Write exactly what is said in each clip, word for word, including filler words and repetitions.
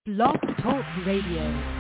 Blog Talk Radio.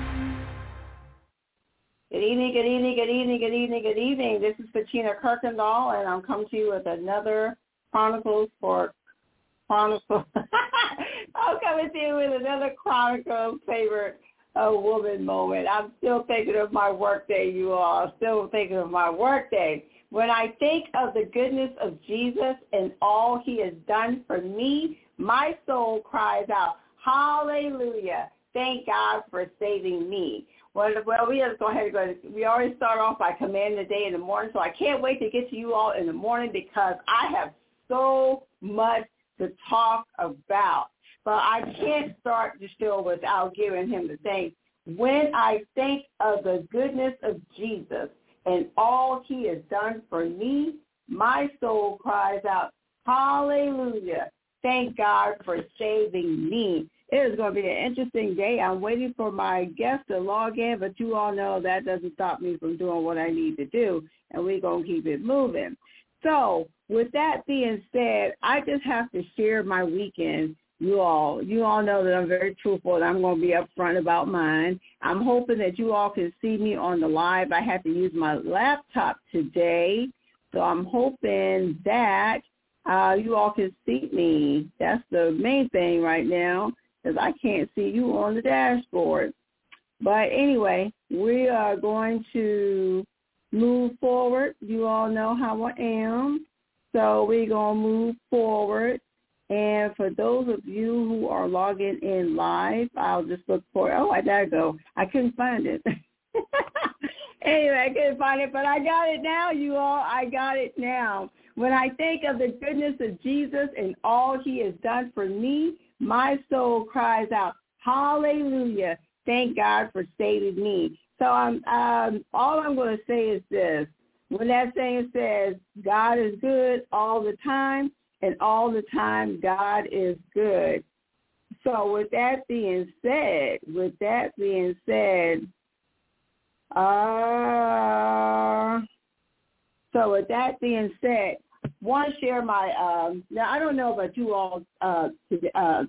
Good evening, good evening, good evening, good evening, good evening. This is Patina Kirkendall, and I'm coming to you with another Chronicles for Chronicles. I'm coming to you with another Chronicles favorite uh, woman moment. I'm still thinking of my workday, you all. I'm still thinking of my workday. When I think of the goodness of Jesus and all he has done for me, my soul cries out, hallelujah. Thank God for saving me. Well, well, we just go ahead and go. We always start off by commanding the day in the morning, so I can't wait to get to you all in the morning because I have so much to talk about. But I can't start the show without giving him the thanks. When I think of the goodness of Jesus and all he has done for me, my soul cries out, hallelujah. Thank God for saving me. It is going to be an interesting day. I'm waiting for my guest to log in, but you all know that doesn't stop me from doing what I need to do, and we're going to keep it moving. So with that being said, I just have to share my weekend. You all, you all know that I'm very truthful, and I'm going to be upfront about mine. I'm hoping that you all can see me on the live. I had to use my laptop today, so I'm hoping that uh, you all can see me. That's the main thing right now, because I can't see you on the dashboard. But anyway, we are going to move forward. You all know how I am. So we're going to move forward. And for those of you who are logging in live, I'll just look for, oh, I gotta go. I couldn't find it. Anyway, I couldn't find it, but I got it now, you all. I got it now. When I think of the goodness of Jesus and all he has done for me, my soul cries out, hallelujah. Thank God for saving me. So um, um, all I'm going to say is this. When that saying says, God is good all the time, and all the time God is good. So with that being said, with that being said, uh, so with that being said, want to share my, um, now I don't know about you all, uh, uh,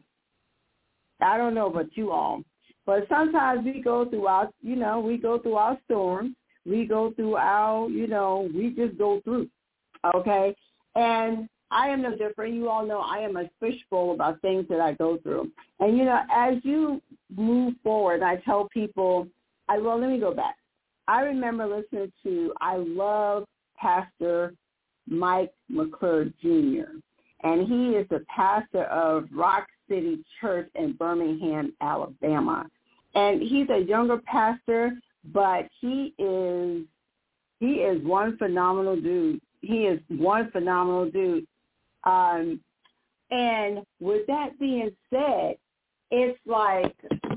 I don't know about you all, but sometimes we go through our, you know, we go through our storms, we go through our, you know, we just go through, okay? And I am no different. You all know I am a fishbowl about things that I go through. And, you know, as you move forward, I tell people, I well, let me go back. I remember listening to, I love Pastor Mike McClure Junior, and he is the pastor of Rock City Church in Birmingham, Alabama. And he's a younger pastor, but he is he is one phenomenal dude. He is one phenomenal dude. Um, and with that being said, it's like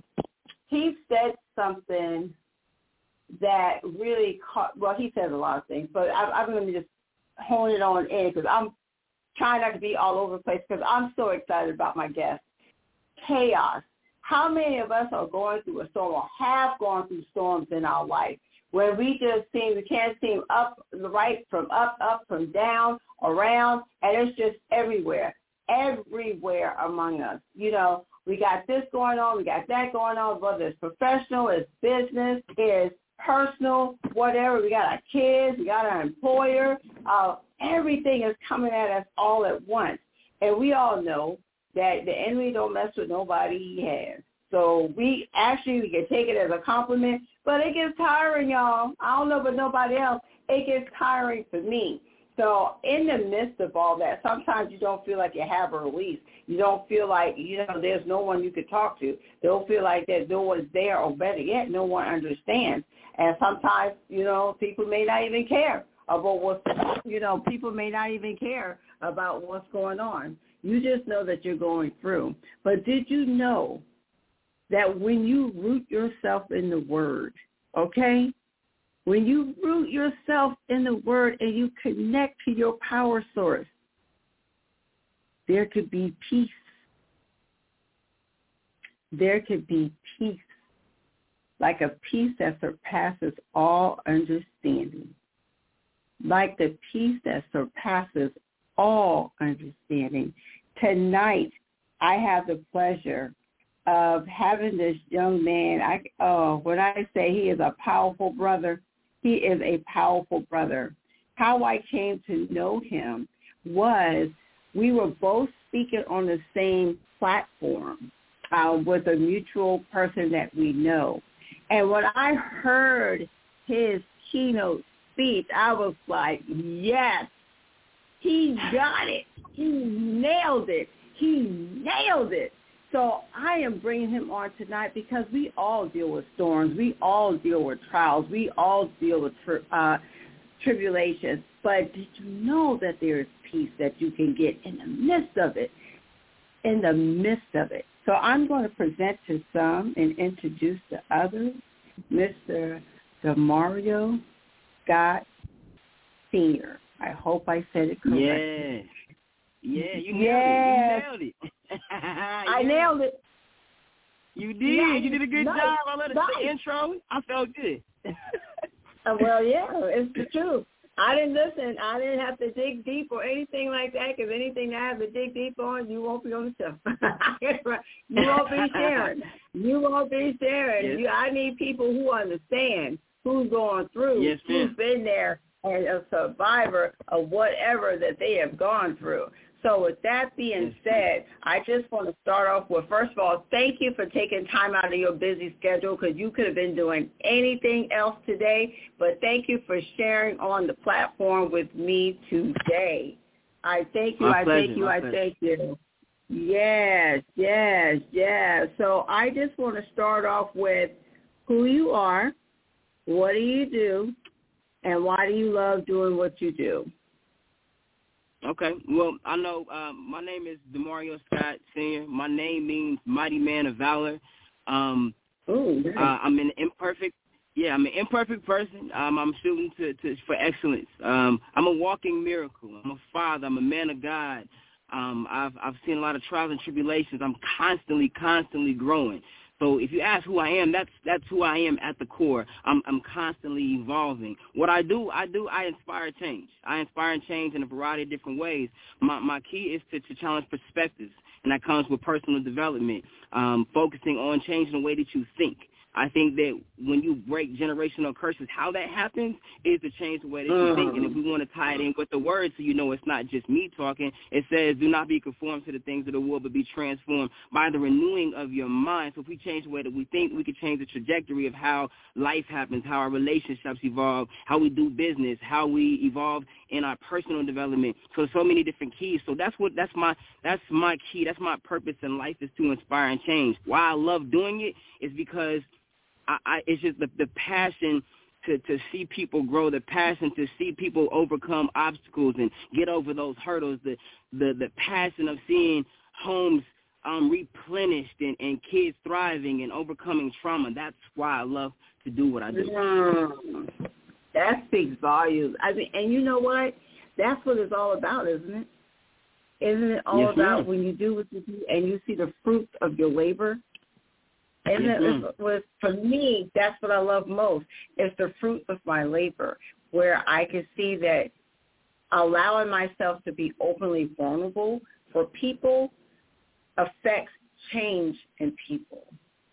he said something that really caught, well, he said a lot of things, but I, I'm going to just hone it on in because I'm trying not to be all over the place because I'm so excited about my guest. Chaos. How many of us are going through a storm or have gone through storms in our life where we just seem, we can't seem up, right, from up, up, from down, around, and it's just everywhere, everywhere among us. You know, we got this going on, we got that going on, whether it's professional, it's business, it's personal, whatever. We got our kids, we got our employer. Uh, everything is coming at us all at once. And we all know that the enemy don't mess with nobody he has. So we actually, we can take it as a compliment, but it gets tiring, y'all. I don't know about nobody else. It gets tiring for me. So in the midst of all that, sometimes you don't feel like you have a release. You don't feel like, you know, there's no one you could talk to. They don't feel like that no one's there, or better yet, no one understands. And sometimes, you know, people may not even care about what's, you know, people may not even care about what's going on. You just know that you're going through. But did you know that when you root yourself in the Word, okay, when you root yourself in the Word and you connect to your power source, there could be peace. There could be peace, like a peace that surpasses all understanding, like the peace that surpasses all understanding. Tonight, I have the pleasure of having this young man. I oh, when I say he is a powerful brother, he is a powerful brother. How I came to know him was we were both speaking on the same platform uh, with a mutual person that we know. And when I heard his keynote speech, I was like, yes, he got it. He nailed it. He nailed it. So I am bringing him on tonight because we all deal with storms. We all deal with trials. We all deal with tri- uh, tribulations. But did you know that there is peace that you can get in the midst of it? In the midst of it. So I'm going to present to some and introduce to others Mister Demario Scott Senior I hope I said it correctly. Yeah. Yeah, you nailed yes. it. You nailed it. I nailed it. You did. Yeah, you did a good nice. job. I love nice. the intro. I felt good. uh, well, yeah, it's the truth. I didn't listen. I didn't have to dig deep or anything like that, because anything I have to dig deep on, you won't be on the show. You won't be sharing. You won't be sharing. Yes. You, I need people who understand who's going through, yes, who's been there, and a survivor of whatever that they have gone through. So with that being said, I just want to start off with, first of all, thank you for taking time out of your busy schedule, because you could have been doing anything else today, but thank you for sharing on the platform with me today. I thank you, my I pleasure, thank you, my I pleasure. thank you. Yes, yes, yes. So I just want to start off with who you are, what do you do, and why do you love doing what you do? Okay. Well, I know um, my name is Demario Scott Senior My name means mighty man of valor. Um, Ooh, nice. uh, I'm an imperfect, yeah, I'm an imperfect person. Um, I'm shooting to, to for excellence. Um, I'm a walking miracle. I'm a father. I'm a man of God. Um, I've I've seen a lot of trials and tribulations. I'm constantly, constantly growing. So if you ask who I am, that's that's who I am at the core. I'm I'm constantly evolving. What I do, I do, I inspire change. I inspire change in a variety of different ways. My my key is to, to challenge perspectives, and that comes with personal development, um, focusing on changing the way that you think. I think that when you break generational curses, how that happens is to change the way that you Mm. think. And if we want to tie it in with the word so you know it's not just me talking, it says, do not be conformed to the things of the world, but be transformed by the renewing of your mind. So if we change the way that we think, we can change the trajectory of how life happens, how our relationships evolve, how we do business, how we evolve in our personal development. So so many different keys. So that's what that's my that's my key. That's my purpose in life, is to inspire and change. Why I love doing it is because I, I, it's just the, the passion to, to see people grow, the passion to see people overcome obstacles and get over those hurdles, the the, the passion of seeing homes um, replenished and, and kids thriving and overcoming trauma. That's why I love to do what I do. Mm. That speaks volumes. I mean, and you know what? That's what it's all about, isn't it? Isn't it all Yes, about ma'am. when you do what you do and you see the fruit of your labor? Isn't Yes, it? ma'am. It's, with, for me, that's what I love most. It's the fruit of my labor, where I can see that allowing myself to be openly vulnerable for people affects change in people.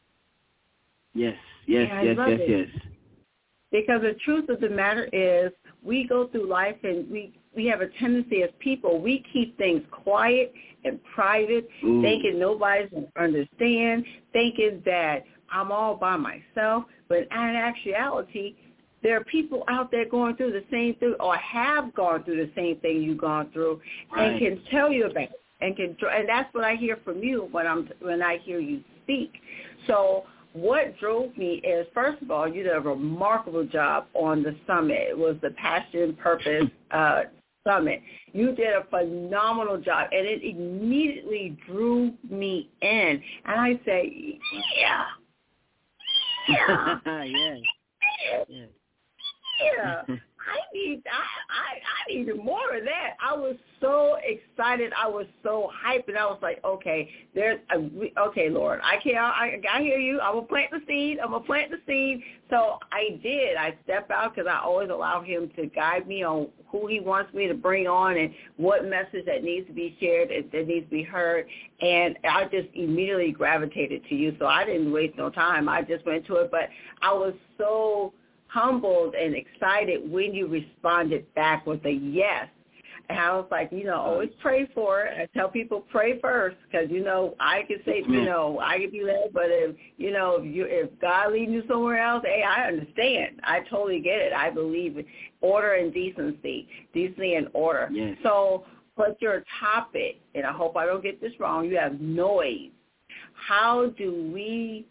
Yes, yes, Yeah, I yes, love yes, it. yes. Because the truth of the matter is, we go through life and we, we have a tendency as people, we keep things quiet and private, Ooh. thinking nobody's going to understand, thinking that I'm all by myself. But in actuality, there are people out there going through the same thing, or have gone through the same thing you've gone through, Right. and can tell you about it. And can, and that's what I hear from you when I'm when I hear you speak. So what drove me is, first of all, you did a remarkable job on the summit. It was the Passion Purpose uh, Summit. You did a phenomenal job, and it immediately drew me in. And I say, yeah, yeah, yes. yeah. Yeah, I need I, I I needed more of that. I was so excited. I was so hyped, and I was like, okay, there's a, okay, Lord, I can't. I, I hear you. I'm gonna plant the seed. I'm gonna plant the seed. So I did. I stepped out because I always allow Him to guide me on who He wants me to bring on and what message that needs to be shared, that needs to be heard. And I just immediately gravitated to you. So I didn't waste no time. I just went to it. But I was so humbled and excited when you responded back with a yes. And I was like, you know, always pray for it. I tell people pray first because, you know, I can say, you know, I can be led, but if, you know, if you if God leading you somewhere else, hey, I understand. I totally get it. I believe in order and decency, decency and order. Yes. So, but your topic, and I hope I don't get this wrong, you have noise. How do we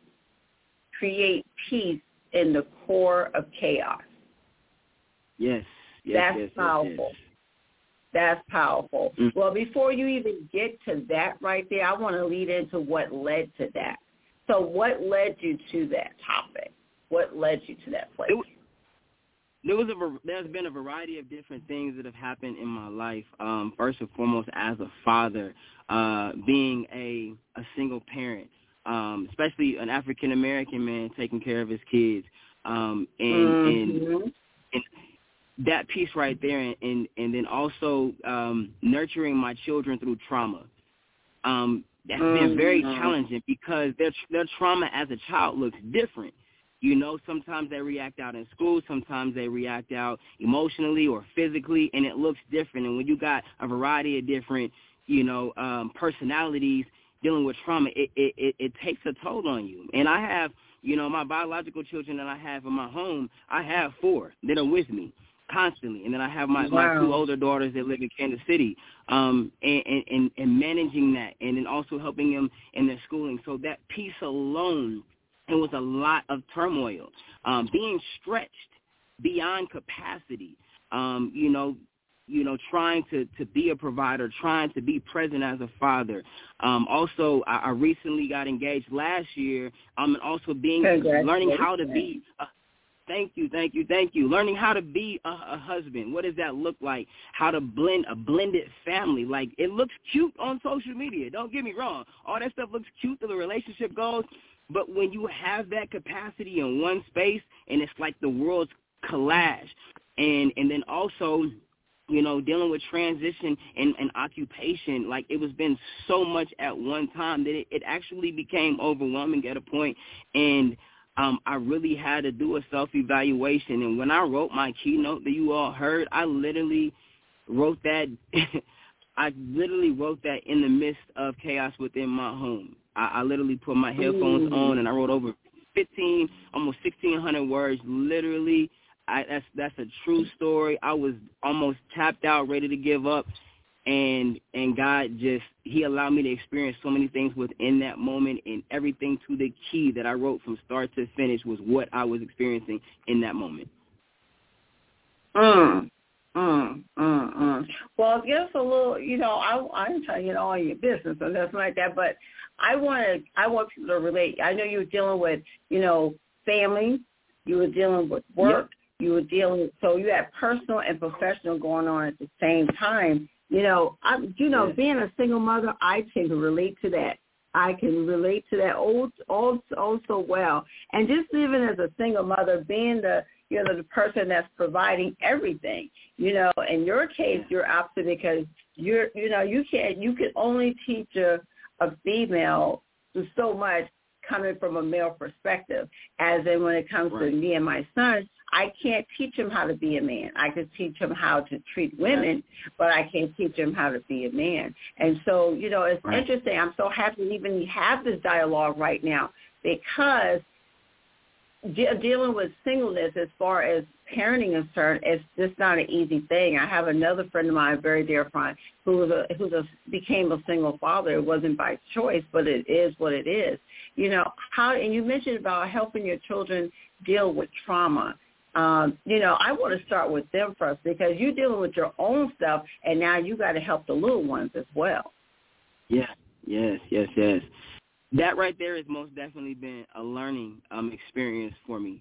create peace in the core of chaos? Yes. yes That's yes, powerful. Yes, yes. That's powerful. Mm. Well, before you even get to that right there, I want to lead into what led to that. So what led you to that topic? What led you to that place? It, there was a there's been a variety of different things that have happened in my life. Um, first and foremost, as a father, uh, being a a single parent, um, especially an African American man taking care of his kids, um, and, mm-hmm. and and that piece right there, and and, and then also um, nurturing my children through trauma. Um, that's mm-hmm. been very challenging because their their trauma as a child looks different. You know, sometimes they react out in school, sometimes they react out emotionally or physically, and it looks different. And when you got a variety of different, you know, um, personalities dealing with trauma, it, it, it, it takes a toll on you. And I have, you know, my biological children that I have in my home, I have four that are with me constantly. And then I have my, wow. my two older daughters that live in Kansas City, um, and, and, and managing that, and then also helping them in their schooling. So that piece alone, it was a lot of turmoil, um, being stretched beyond capacity, um, you know, you know, trying to, to be a provider, trying to be present as a father. Um, also, I, I recently got engaged last year, um, and also being learning how to be a, Thank you, thank you, thank you. Learning how to be a, a husband. What does that look like? How to blend a blended family. Like, it looks cute on social media. Don't get me wrong. All that stuff looks cute to the relationship goals. But when you have that capacity in one space, and it's like the world's collage. And and then also, you know, dealing with transition and, and occupation, like it was been so much at one time that it, it actually became overwhelming at a point. And Um, I really had to do a self-evaluation. And when I wrote my keynote that you all heard, I literally wrote that I literally wrote that in the midst of chaos within my home. I, I literally put my headphones mm. on, and I wrote over fifteen, almost sixteen hundred words. Literally, I, that's that's a true story. I was almost tapped out, ready to give up. And and God just, he allowed me to experience so many things within that moment, and everything to the key that I wrote from start to finish was what I was experiencing in that moment. Mm, mm, mm, mm. Well, give us a little, you know, I, I'm trying to get all your business or something like that, but I want to, I want people to relate. I know you were dealing with, you know, family, you were dealing with work, yep. you were dealing with, so you had personal and professional going on at the same time. You know, I, you know, yeah. being a single mother, I can relate to that. I can relate to that oh, oh, oh so well. And just even as a single mother, being the, you know, the person that's providing everything, you know, in your case, you're opposite because you're, you know, you can't, you can only teach a, a female so much coming from a male perspective, as in when it comes right. to me and my son, I can't teach him how to be a man. I can teach him how to treat women, but I can't teach him how to be a man. And so, you know, it's right. interesting. I'm so happy to even have this dialogue right now because de- dealing with singleness as far as parenting is concerned, it's just not an easy thing. I have another friend of mine, a very dear friend, who was a, who was a, became a single father. It wasn't by choice, but it is what it is. You know, how, and you mentioned about helping your children deal with trauma. Um, you know, I want to start with them first because you're dealing with your own stuff, and now you got to help the little ones as well. Yeah, yes, yes, yes. That right there has most definitely been a learning um, experience for me.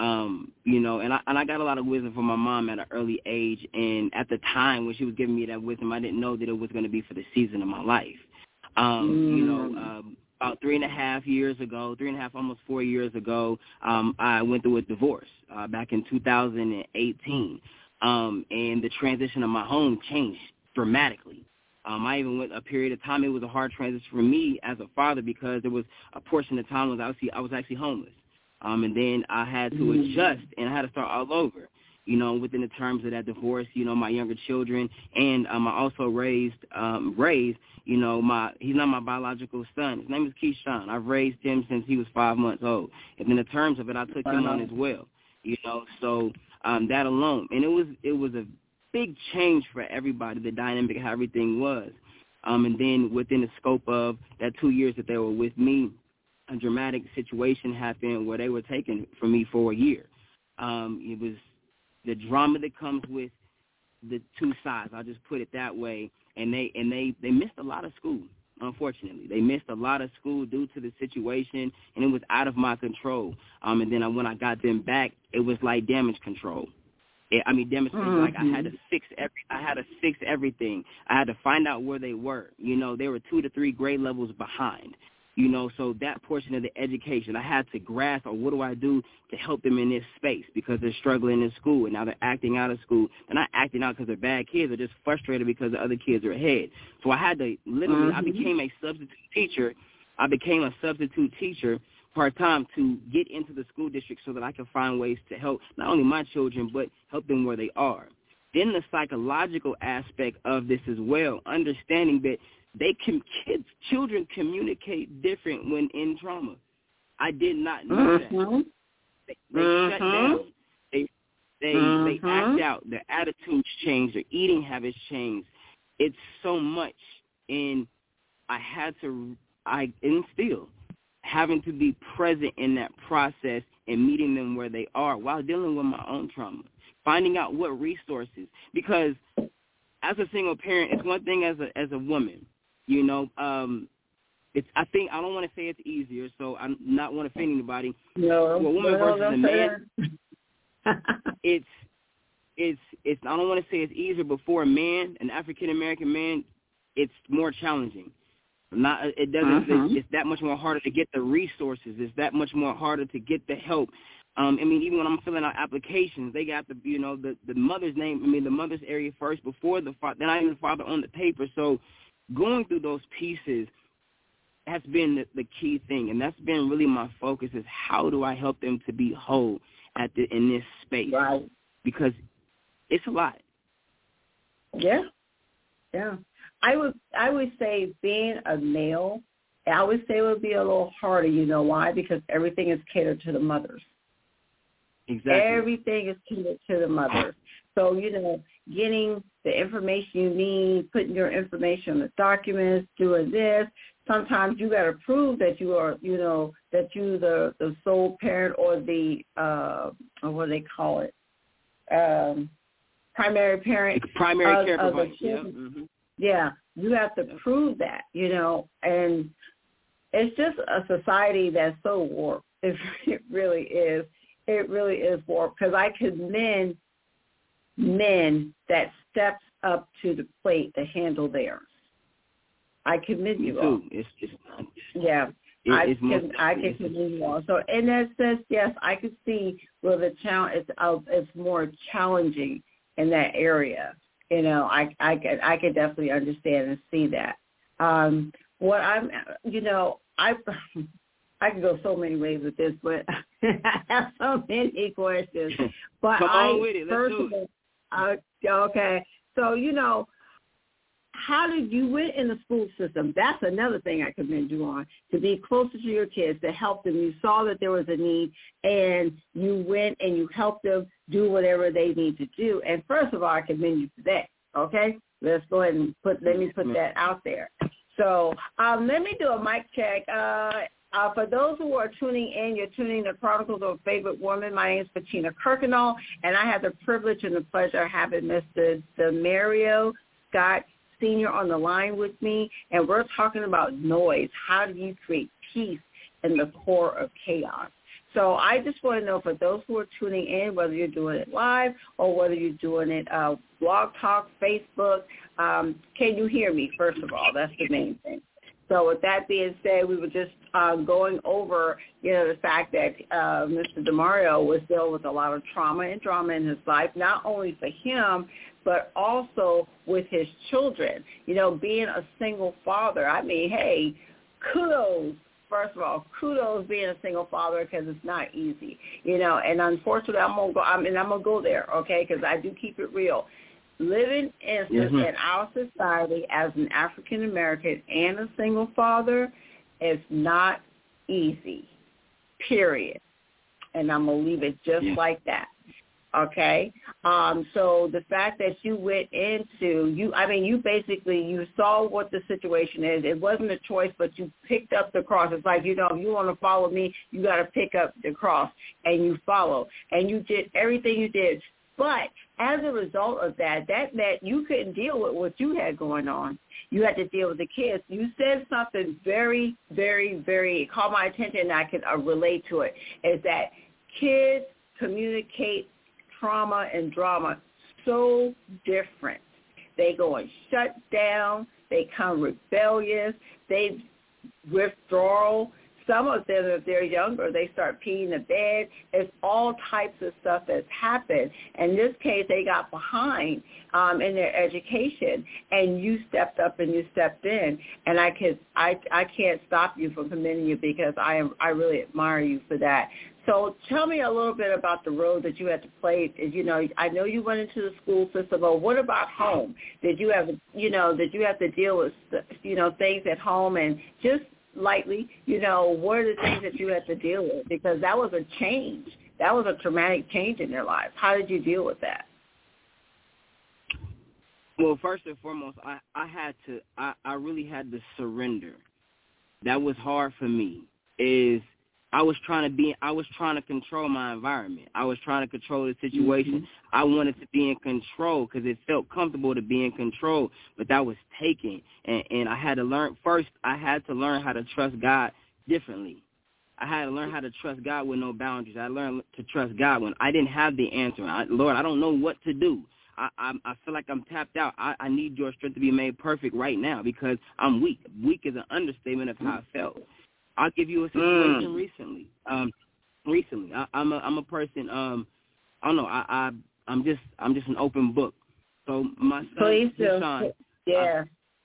Um, you know, and I and I got a lot of wisdom from my mom at an early age. And at the time when she was giving me that wisdom, I didn't know that it was going to be for the season of my life. Um, mm. You know, um, about three and a half years ago, three and a half, almost four years ago, um, I went through a divorce uh, back in two thousand eighteen. Um, and the transition of my home changed dramatically. Um, I even went a period of time. It was a hard transition for me as a father because there was a portion of time when I was, I was actually homeless. Um, and then I had to mm. adjust, and I had to start all over, you know, within the terms of that divorce, you know, my younger children. And um, I also raised, um, raised, you know, my he's not my biological son. His name is Keyshawn. I've raised him since he was five months old. And in the terms of it, I took him on as well, you know, so um, that alone. And it was it was a big change for everybody, the dynamic of how everything was. Um, and then within the scope of that two years that they were with me, a dramatic situation happened where they were taken from me for a year. Um, it was the drama that comes with the two sides. I'll just put it that way. And they and they, they missed a lot of school, unfortunately. They missed a lot of school due to the situation, and it was out of my control. Um, and then I, when I got them back, it was like damage control. It, I mean, demonstrate mm-hmm. like I had to fix every. I had to fix everything. I had to find out where they were. You know, they were two to three grade levels behind. You know, so that portion of the education, I had to grasp, or what do I do to help them in this space because they're struggling in school and now they're acting out of school. They're not acting out because they're bad kids. They're just frustrated because the other kids are ahead. So I had to literally, mm-hmm. I became a substitute teacher. I became a substitute teacher part-time to get into the school district so that I could find ways to help not only my children but help them where they are. Then the psychological aspect of this as well, understanding that They can kids, children communicate different when in trauma. I did not know mm-hmm. that. They, they mm-hmm. shut down. They they mm-hmm. they act out. Their attitudes change. Their eating habits change. It's so much, and I had to. I and still having to be present in that process and meeting them where they are while dealing with my own trauma, finding out what resources. Because as a single parent, it's one thing as a as a woman. You know, um, it's. I think I don't want to say it's easier, so I'm not want to offend anybody. No, for a woman no, versus no, a man, it's it's it's. I don't want to say it's easier, but for a man, an African American man, it's more challenging. Not it doesn't. Uh-huh. It's, it's that much more harder to get the resources. It's that much more harder to get the help. Um, I mean, even when I'm filling out applications, they got the you know the the mother's name. I mean, the mother's area first before the father. Then not even the father on the paper. So going through those pieces has been the, the key thing, and that's been really my focus is how do I help them to be whole at the, in this space, right? Because it's a lot. Yeah, yeah. I would I would say being a male, I would say it would be a little harder. You know why? Because everything is catered to the mothers. Exactly. Everything is catered to the mothers. So, you know, getting the information you need, putting your information on the documents, doing this. Sometimes you got to prove that you are, you know, that you the the sole parent or the, uh, or what do they call it, um, primary parent. Primary of, care of provider. The children. Yeah. Mm-hmm. Yeah, you have to prove that, you know, and it's just a society that's so warped. It, it really is. It really is warped because I commend men that steps up to the plate to handle theirs. I commend you all. It's just yeah. It, I it's can most, I can commend you all. So in that sense, yes, I can see where the challenge it's uh, it's more challenging in that area. You know, I I could I could definitely understand and see that. Um, what I'm, you know, I. I could go so many ways with this, but I have so many questions. But Come I, on with it. Let's first do of all, uh, okay. So, you know, how did you went in the school system? That's another thing I commend you on, to be closer to your kids, to help them. You saw that there was a need, and you went and you helped them do whatever they need to do. And first of all, I commend you for that. Okay, let's go ahead and put. Let me put that out there. So um, let me do a mic check. Uh, Uh, for those who are tuning in, you're tuning to Chronicles of a Favorite Woman. My name is Patina Kirkendall, and I have the privilege and the pleasure of having Mister Demario Scott Senior on the line with me, and we're talking about noise. How do you create peace in the core of chaos? So I just want to know, for those who are tuning in, whether you're doing it live or whether you're doing it uh, Blog Talk, Facebook, um, can you hear me, first of all? That's the main thing. So with that being said, we were just uh, going over, you know, the fact that uh, Mister DeMario was dealing with a lot of trauma and drama in his life, not only for him, but also with his children. You know, being a single father, I mean, hey, kudos. First of all, kudos being a single father, because it's not easy, you know. And unfortunately, I'm gonna go. I mean, I'm gonna go there, okay? Because I do keep it real. Living in, mm-hmm. in our society as an African American and a single father is not easy. Period. And I'm gonna leave it just yeah. like that. Okay, um, so the fact that you went into, you, I mean, you basically, you saw what the situation is. It wasn't a choice, but you picked up the cross. It's like, you know, if you want to follow me, you got to pick up the cross, and you follow. And you did everything you did. But as a result of that, that meant you couldn't deal with what you had going on. You had to deal with the kids. You said something very, very, very, caught my attention, and I can uh, relate to it, is that kids communicate trauma and drama so different. They go and shut down. They come rebellious. They withdraw. Some of them, if they're younger, they start peeing the bed. It's all types of stuff that's happened. In this case, they got behind um, in their education, and you stepped up and you stepped in. And I can, I, I can't stop you from commending you, because I am, I really admire you for that. So tell me a little bit about the road that you had to play. You know, I know you went into the school system, but what about home? Did you have, you know, did you have to deal with, you know, things at home? And just lightly, you know, what are the things that you had to deal with? Because that was a change. That was a traumatic change in their lives. How did you deal with that? Well, first and foremost, I, I had to, I, I really had to surrender. That was hard for me, is I was trying to be, I was trying to control my environment. I was trying to control the situation. Mm-hmm. I wanted to be in control because it felt comfortable to be in control, but that was taken. And, and I had to learn, first, I had to learn how to trust God differently. I had to learn how to trust God with no boundaries. I learned to trust God when I didn't have the answer. I, Lord, I don't know what to do. I, I, I feel like I'm tapped out. I, I need your strength to be made perfect right now because I'm weak. Weak is an understatement of how I felt. I'll give you a situation mm. recently. Um, recently, I, I'm a I'm a person. Um, I don't know. I, I I'm just I'm just an open book. So my son Please Keyshawn, yeah. Uh,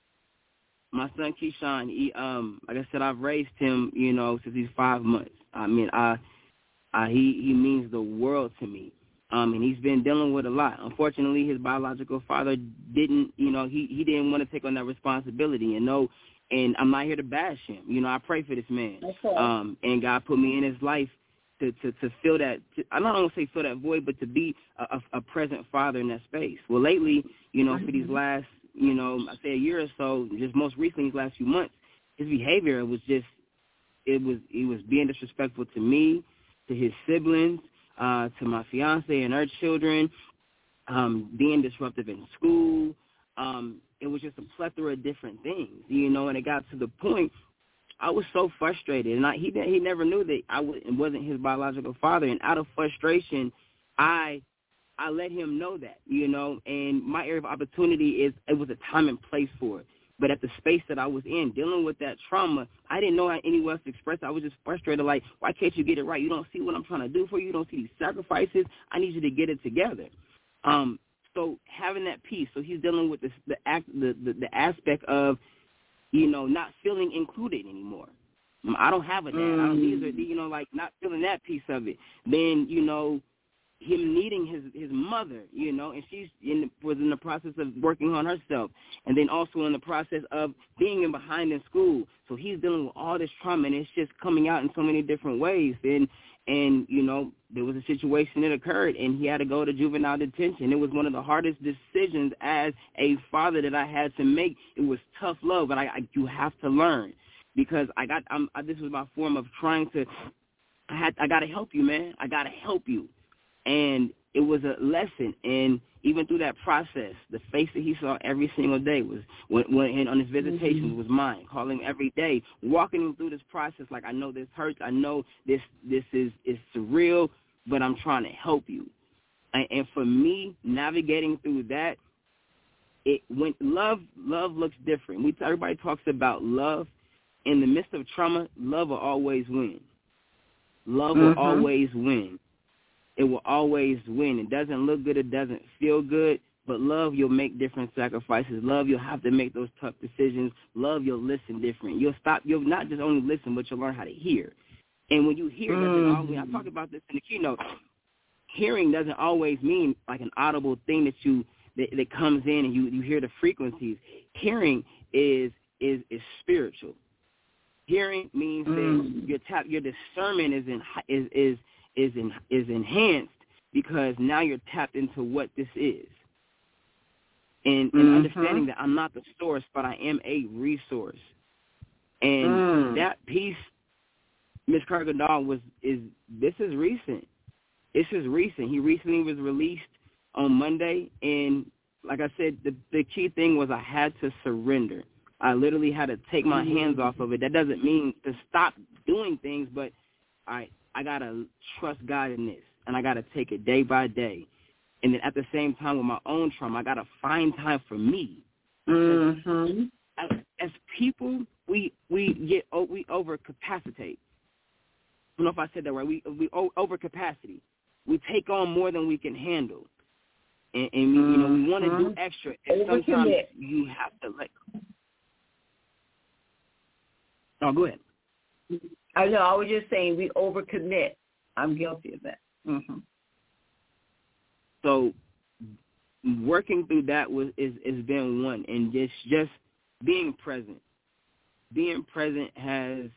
my son Keyshawn, he um like I said, I've raised him, you know, since he's five months. I mean, I, I he he means the world to me. Um, and he's been dealing with a lot. Unfortunately, his biological father didn't, you know, he he didn't want to take on that responsibility and know. And I'm not here to bash him. You know, I pray for this man. Okay. Um, and God put me in his life to, to, to fill that, to, I don't want to say fill that void, but to be a, a, a present father in that space. Well, lately, you know, for these last, you know, I say a year or so, just most recently, these last few months, his behavior was just, it was, he was being disrespectful to me, to his siblings, uh, to my fiance and her children, um, being disruptive in school. Um, it was just a plethora of different things, you know, and it got to the point I was so frustrated, and I, he he never knew that I w- wasn't his biological father, and out of frustration, I I let him know that, you know, and my area of opportunity is it was a time and place for it. But at the space that I was in, dealing with that trauma, I didn't know how anyone else to express it. I was just frustrated, like, why can't you get it right? You don't see what I'm trying to do for you. You don't see these sacrifices. I need you to get it together. Um, so having that piece, so he's dealing with this, the, act, the, the the aspect of, you know, not feeling included anymore. I don't have a dad. Mm. I don't, these are, you know, like not feeling that piece of it. Then, you know, him needing his his mother, you know, and she's in the, was in the process of working on herself, and then also in the process of being in behind in school. So he's dealing with all this trauma, and it's just coming out in so many different ways. And and you know, there was a situation that occurred, and he had to go to juvenile detention. It was one of the hardest decisions as a father that I had to make. It was tough love, but I, I you have to learn because I got I'm, I, this was my form of trying to. I had I got to help you, man. I got to help you. And it was a lesson. And even through that process, the face that he saw every single day was when, when on his visitations mm-hmm. was mine, calling every day, walking him through this process like, I know this hurts, I know this this is, is surreal, but I'm trying to help you. And, and for me, navigating through that, it when love love looks different. We everybody talks about love. In the midst of trauma, love will always win. Love mm-hmm. will always win. It will always win. It doesn't look good. It doesn't feel good. But love, you'll make different sacrifices. Love, you'll have to make those tough decisions. Love, you'll listen different. You'll stop. You'll not just only listen, but you'll learn how to hear. And when you hear, mm-hmm. doesn't always, I talk about this in the keynote, hearing doesn't always mean like an audible thing that you that, that comes in and you, you hear the frequencies. Hearing is is is spiritual. Hearing means mm. that your tap, your discernment is in, is is is in, is enhanced because now you're tapped into what this is, and, and mm-hmm. understanding that I'm not the source, but I am a resource, and mm. that piece, Miz Kirkendall, was is this is recent. This is recent. He recently was released on Monday, and like I said, the the key thing was I had to surrender. I literally had to take my hands off of it. That doesn't mean to stop doing things, but I I got to trust God in this, and I got to take it day by day. And then at the same time with my own trauma, I got to find time for me. Mm-hmm. As, as people, we we get we overcapacitate. I don't know if I said that right. We we overcapacity. We take on more than we can handle, and, and we, you know we want to do extra. And sometimes you have to let go. Oh, go ahead. I know. I was just saying we overcommit. I'm guilty of that. Mm-hmm. So working through that was is has been one, and just just being present. Being present has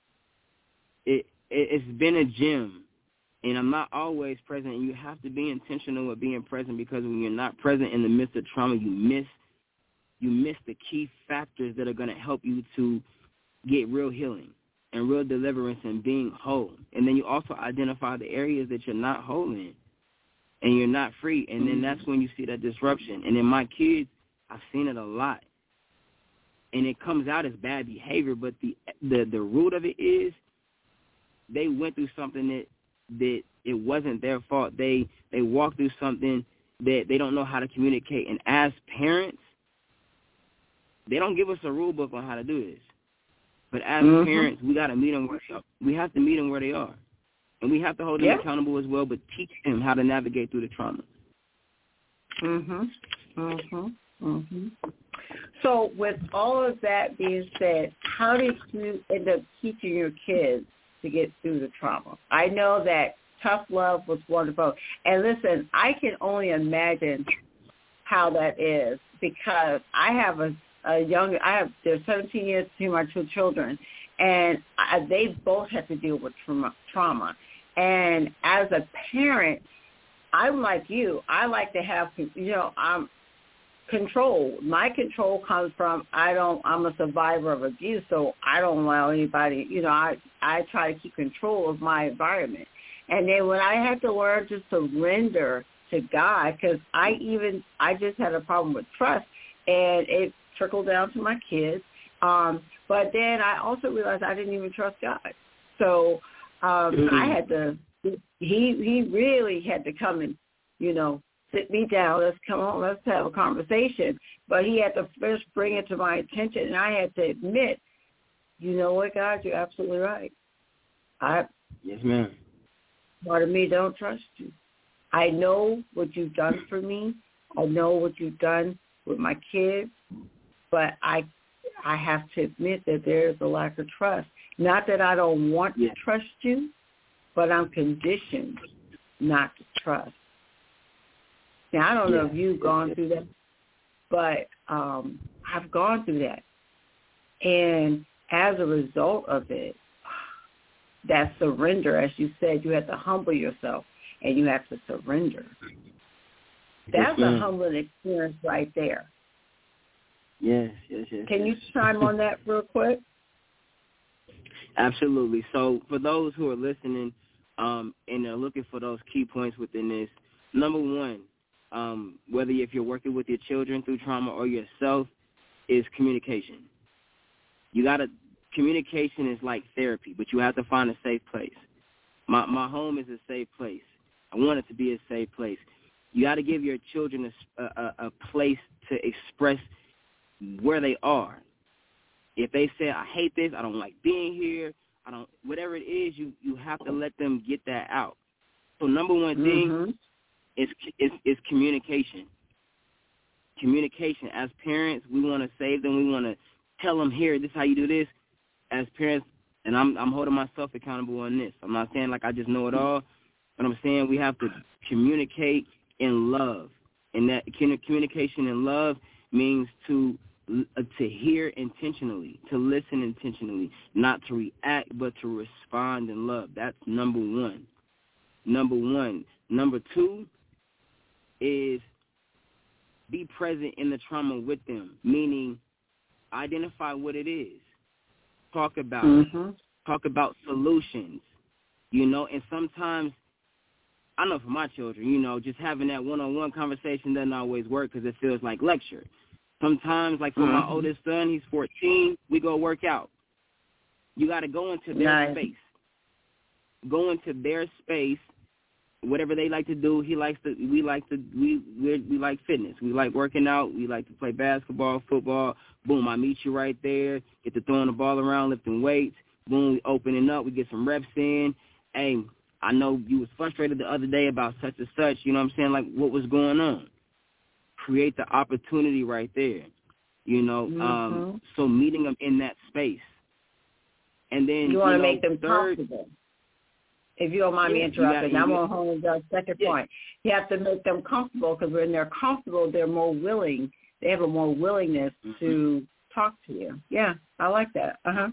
it, it. It's been a gem, and I'm not always present. And you have to be intentional with being present because when you're not present in the midst of trauma, you miss you miss the key factors that are going to help you to get real healing and real deliverance and being whole. And then you also identify the areas that you're not whole in and you're not free. And then that's when you see that disruption. And in my kids, I've seen it a lot. And it comes out as bad behavior, but the the, the root of it is they went through something that, that it wasn't their fault. They, they walked through something that they don't know how to communicate. And as parents, they don't give us a rule book on how to do this. But as mm-hmm. parents, we got to meet them where they are. We have to meet them where they are. And we have to hold them yeah. accountable as well, but teach them how to navigate through the trauma. Mhm. Mhm. Mhm. So with all of that being said, how did you end up teaching your kids to get through the trauma? I know that tough love was wonderful. And listen, I can only imagine how that is because I have a A young, I have, there's seventeen years between my two children, and I, they both have to deal with trauma, trauma. And as a parent, I'm like you. I like to have, you know, I'm control. My control comes from I don't. I'm a survivor of abuse, so I don't allow anybody. You know, I I try to keep control of my environment. And then when I had to learn to surrender to God, because I even I just had a problem with trust, and it trickled down to my kids. Um, but then I also realized I didn't even trust God. So um, mm-hmm. I had to, he he really had to come and, you know, sit me down. Let's come on, let's have a conversation. But he had to first bring it to my attention, and I had to admit, you know what, God, you're absolutely right. I Yes, ma'am. Part of me don't trust you. I know what you've done for me. I know what you've done with my kids. But I I have to admit that there is a lack of trust. Not that I don't want to trust you, but I'm conditioned not to trust. Now, I don't know if you've gone through that, but um, I've gone through that. And as a result of it, that surrender, as you said, you have to humble yourself and you have to surrender. That's a humbling experience right there. Yes, yes, yes. Can yes. you chime on that real quick? Absolutely. So for those who are listening um, and are looking for those key points within this, number one, um, whether if you're working with your children through trauma or yourself, is communication. You got to, communication is like therapy, but you have to find a safe place. My my home is a safe place. I want it to be a safe place. You got to give your children a, a, a place to express where they are. If they say, I hate this, I don't like being here, I don't, whatever it is, you, you have to let them get that out. So number one thing mm-hmm. is, is is communication. Communication. As parents, we want to save them. We want to tell them, here, this is how you do this. As parents, and I'm I'm holding myself accountable on this. I'm not saying like I just know it all, but I'm saying we have to communicate in love. And that communication in love means to uh, to hear intentionally, to listen intentionally, not to react, but to respond in love. That's number one. Number one. Number two is be present in the trauma with them, meaning identify what it is. Talk about mm-hmm. it. Talk about solutions, you know, and sometimes, I know for my children, you know, just having that one-on-one conversation doesn't always work because it feels like lecture. Sometimes, like for mm-hmm. my oldest son, he's fourteen, we go work out. You got to go into their nice. space. Go into their space, whatever they like to do. He likes to, we like to, we we we like fitness. We like working out. We like to play basketball, football. Boom, I meet you right there. Get to throwing the ball around, lifting weights. Boom, we opening up. We get some reps in. Hey, I know you was frustrated the other day about such and such. You know what I'm saying? Like, what was going on? Create the opportunity right there. You know, mm-hmm. um, so meeting them in that space. And then, you want to you know, make them third, comfortable. If you don't mind yeah, me interrupting, got, I'm going to hold the second yeah. point. You have to make them comfortable because when they're comfortable, they're more willing. They have a more willingness mm-hmm. to talk to you. Yeah, I like that. Uh-huh.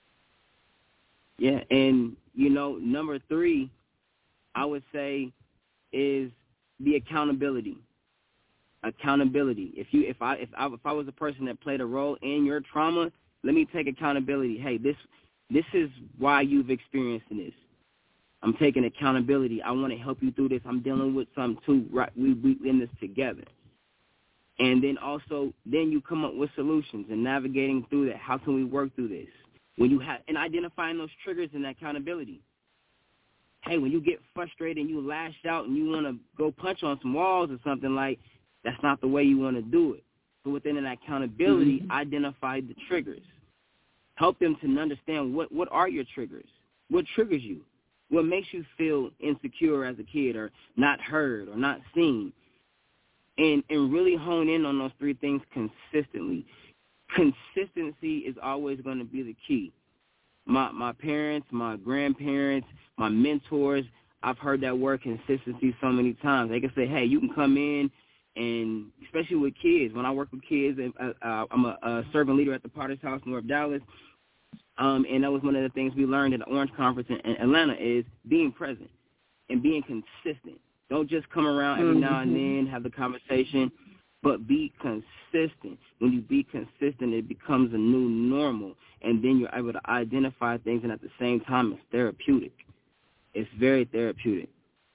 Yeah, and, you know, number three, I would say, is the accountability. Accountability. If you, if I, if I, if I was a person that played a role in your trauma, let me take accountability. Hey, this, this is why you've experienced this. I'm taking accountability. I want to help you through this. I'm dealing with something too. Right, we we in this together. And then also, then you come up with solutions and navigating through that. How can we work through this? When you have and identifying those triggers and accountability. Hey, when you get frustrated and you lash out and you want to go punch on some walls or something, like, that's not the way you want to do it. So within an accountability, mm-hmm. identify the triggers. Help them to understand what, what are your triggers. What triggers you? What makes you feel insecure as a kid or not heard or not seen? And and really hone in on those three things consistently. Consistency is always going to be the key. My my parents, my grandparents, my mentors, I've heard that word consistency so many times. They can say, hey, you can come in, and especially with kids. When I work with kids, and uh, uh, I'm a, a servant leader at the Potter's House, North Dallas. Um, and that was one of the things we learned at the Orange Conference in, in Atlanta is being present and being consistent. Don't just come around every mm-hmm. now and then, have the conversation, but be consistent. When you be consistent, it becomes a new normal, and then you're able to identify things, and at the same time, it's therapeutic. It's very therapeutic.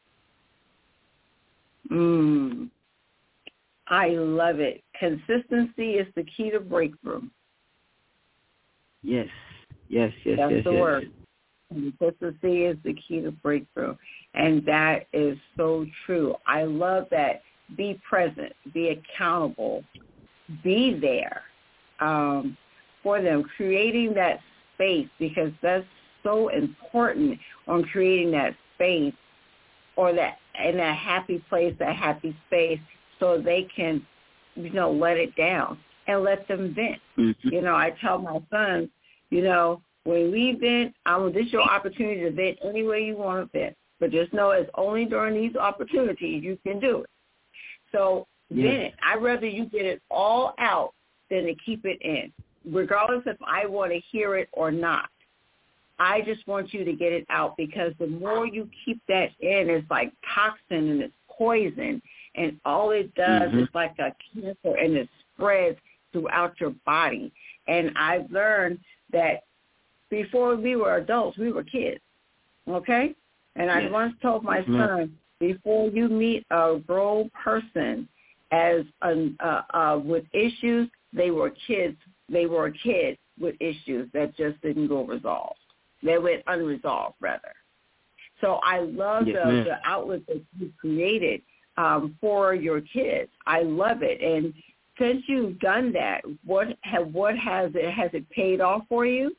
Mm. I love it. Consistency is the key to breakthrough. Yes. Yes, yes, That's yes, the yes. word. Consistency is the key to breakthrough. And that is so true. I love that. Be present. Be accountable. Be there um, for them. Creating that space, because that's so important on creating that space or that in that happy place, that happy space, so they can, you know, let it down and let them vent. Mm-hmm. You know, I tell my sons, you know, when we vent, I'm, this is your opportunity to vent any way you want to vent. But just know it's only during these opportunities you can do it. So yeah. vent it. I'd rather you get it all out than to keep it in, regardless if I want to hear it or not. I just want you to get it out, because the more you keep that in, it's like toxin and it's poison, and all it does mm-hmm. is like a cancer, and it spreads throughout your body. And I've learned that before we were adults, we were kids, okay? And I yes. once told my son, before you meet a grown person as an, uh, uh, with issues, they were kids. They were kids with issues that just didn't go resolved. They went unresolved, rather. So I love yes, the, the outlet that you created um, for your kids. I love it. And since you've done that, what have what has it has it paid off for you?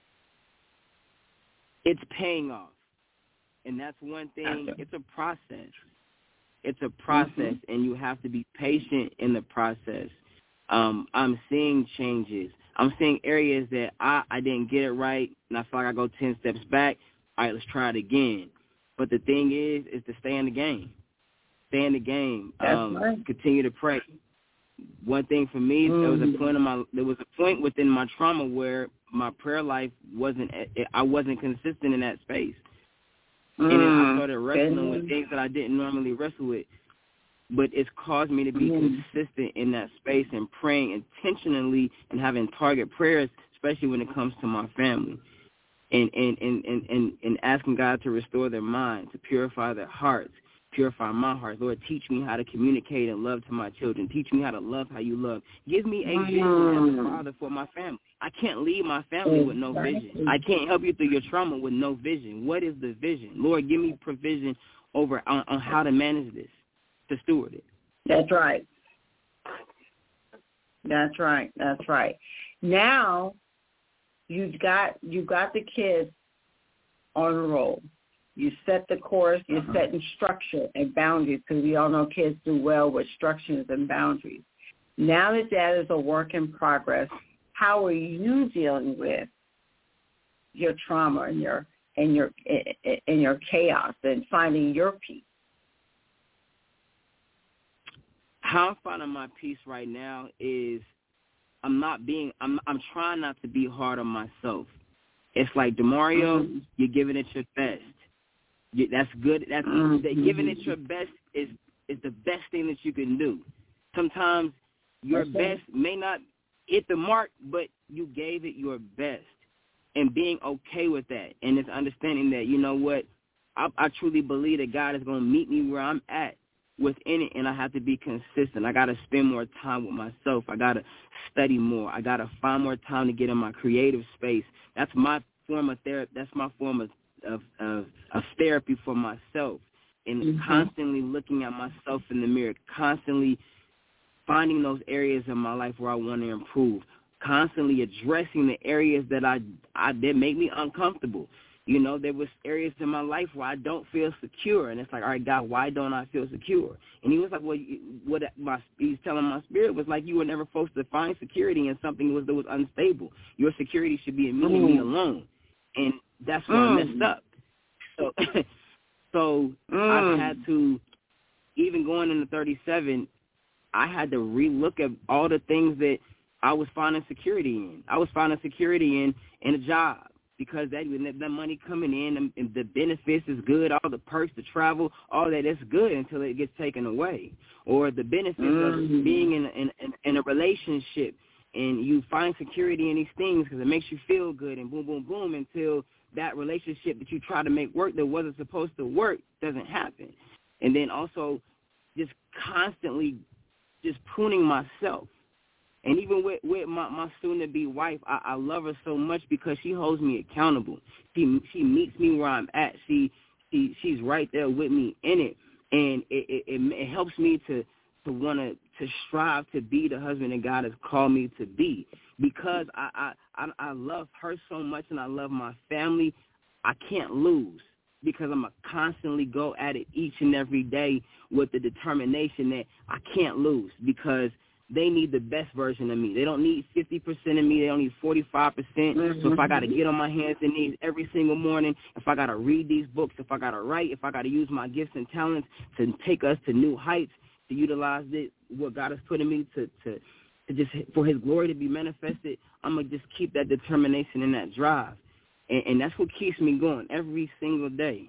It's paying off, and that's one thing. Gotcha. It's a process. It's a process, mm-hmm. and you have to be patient in the process. Um, I'm seeing changes. I'm seeing areas that I, I didn't get it right, and I feel like I go ten steps back. All right, let's try it again. But the thing is, is to stay in the game. Stay in the game. That's um, right. Continue to pray. One thing for me, mm-hmm. there was a point in my there was a point within my trauma where my prayer life wasn't. I wasn't consistent in that space, mm-hmm. and then I started wrestling mm-hmm. with things that I didn't normally wrestle with. But it's caused me to be mm-hmm. consistent in that space and praying intentionally and having target prayers, especially when it comes to my family, and and and and and, and asking God to restore their mind, to purify their hearts. Purify my heart. Lord, teach me how to communicate and love to my children. Teach me how to love how you love. Give me a vision as a father for my family. I can't leave my family with no vision. I can't help you through your trauma with no vision. What is the vision? Lord, give me provision over on, on how to manage this, to steward it. That's right. That's right. That's right. Now you've got you've got the kids on a roll. You set the course, you're uh-huh. setting structure and boundaries, because we all know kids do well with structures and boundaries. Now that that is a work in progress, how are you dealing with your trauma and your and your and your chaos and finding your peace? How I'm finding my peace right now is I'm not being I'm I'm trying not to be hard on myself. It's like, DeMario, mm-hmm. you're giving it your best. That's good. That's mm-hmm. that giving it your best is is the best thing that you can do. Sometimes your okay. best may not hit the mark, but you gave it your best, and being okay with that, and it's understanding that, you know what, I, I truly believe that God is going to meet me where I'm at within it, and I have to be consistent. I got to spend more time with myself. I got to study more. I got to find more time to get in my creative space. That's my form of therapy. That's my form of Of, of of therapy for myself, and mm-hmm. constantly looking at myself in the mirror, constantly finding those areas in my life where I want to improve, constantly addressing the areas that I, I that make me uncomfortable. You know, there was areas in my life where I don't feel secure, and it's like, all right, God, why don't I feel secure? And he was like, well, what my he's telling my spirit was like, you were never supposed to find security in something that was, that was unstable. Your security should be in me mm. and me alone. And that's where mm. I messed up. So, so mm. I've had to, even going into thirty-seven, I had to relook at all the things that I was finding security in. I was finding security in in a job, because that that money coming in and, and the benefits is good, all the perks, the travel, all that is good until it gets taken away. Or the benefits mm. of being in, in, in, in a relationship, and you find security in these things because it makes you feel good, and boom, boom, boom, until that relationship that you try to make work that wasn't supposed to work doesn't happen. And then also just constantly just pruning myself. And even with, with my, my soon-to-be wife, I, I love her so much because she holds me accountable. She she meets me where I'm at. She she she's right there with me in it, and it it, it, it helps me to to want to to strive to be the husband that God has called me to be, because I, I I I love her so much and I love my family. I can't lose, because I'm going to constantly go at it each and every day with the determination that I can't lose, because they need the best version of me. They don't need fifty percent of me. They don't need forty-five percent. Mm-hmm. So if I got to get on my hands and knees every single morning, if I got to read these books, if I got to write, if I got to use my gifts and talents to take us to new heights, to utilize it, what God has put in me to, to, to just for his glory to be manifested, I'm going to just keep that determination and that drive. And, and that's what keeps me going every single day.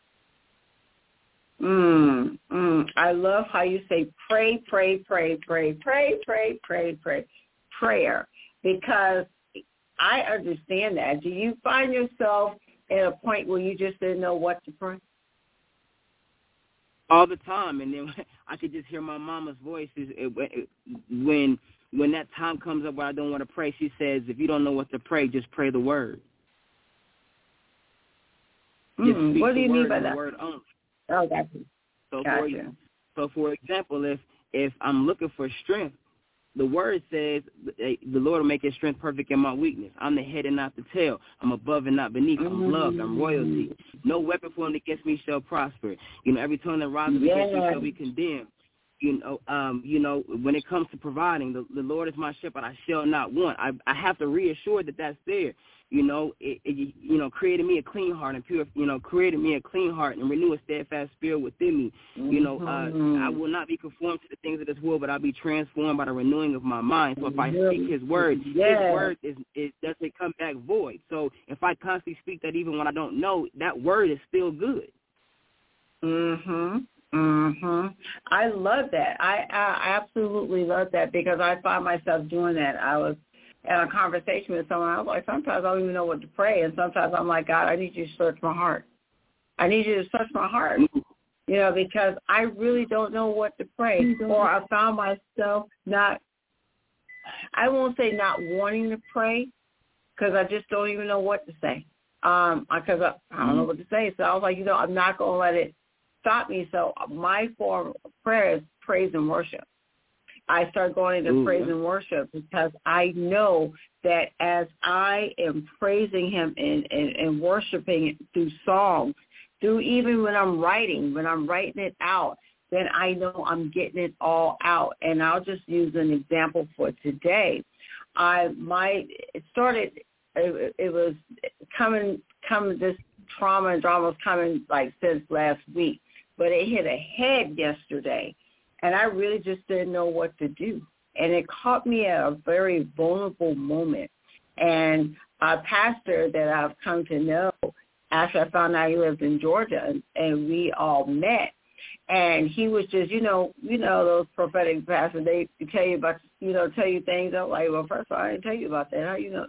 Mm, mm. I love how you say pray, pray, pray, pray, pray, pray, pray, pray, prayer, because I understand that. Do you find yourself at a point where you just didn't know what to pray? all the time. And then I could just hear my mama's voice is it, it, when when that time comes up where I don't want to pray. She says, if you don't know what to pray, just pray the word. Mm, what do you mean by the that? Word only. Oh, gotcha. So, gotcha. for, so for example, if if I'm looking for strength, the word says the Lord will make his strength perfect in my weakness. I'm the head and not the tail. I'm above and not beneath. I'm mm-hmm. loved. I'm royalty. No weapon formed against me shall prosper. You know, every tongue that rises yes. against me shall be condemned. You know, um, you know, when it comes to providing, the, the Lord is my shepherd. I shall not want. I, I have to reassure that that's there. You know, it, it, you know, created me a clean heart and pure, you know, created me a clean heart and renew a steadfast spirit within me. Mm-hmm. You know, uh, I will not be conformed to the things of this world, but I'll be transformed by the renewing of my mind. So if I speak his word, yes. his word is, is doesn't come back void. So if I constantly speak that even when I don't know, that word is still good. Mm-hmm. Mm-hmm. I love that. I, I absolutely love that because I find myself doing that. I was in a conversation with someone. I was like, sometimes I don't even know what to pray, and sometimes I'm like, God, I need you to search my heart. I need you to search my heart, you know, because I really don't know what to pray. Or I found myself not, I won't say not wanting to pray because I just don't even know what to say um, because I, I don't know what to say. So I was like, you know, I'm not going to let it stop me. So my form of prayer is praise and worship. I start going into Ooh, praise yeah. and worship because I know that as I am praising him and, and, and worshiping through songs, through even when I'm writing, when I'm writing it out, then I know I'm getting it all out. And I'll just use an example for today. I my it started. It, it was coming, coming. This trauma and drama was coming like since last week, but it hit a head yesterday. And I really just didn't know what to do. And it caught me at a very vulnerable moment. And a pastor that I've come to know, after I found out he lived in Georgia, and we all met. And he was just, you know, you know those prophetic pastors, they tell you about, you know, tell you things. I'm like, well, first of all, I didn't tell you about that. How you know?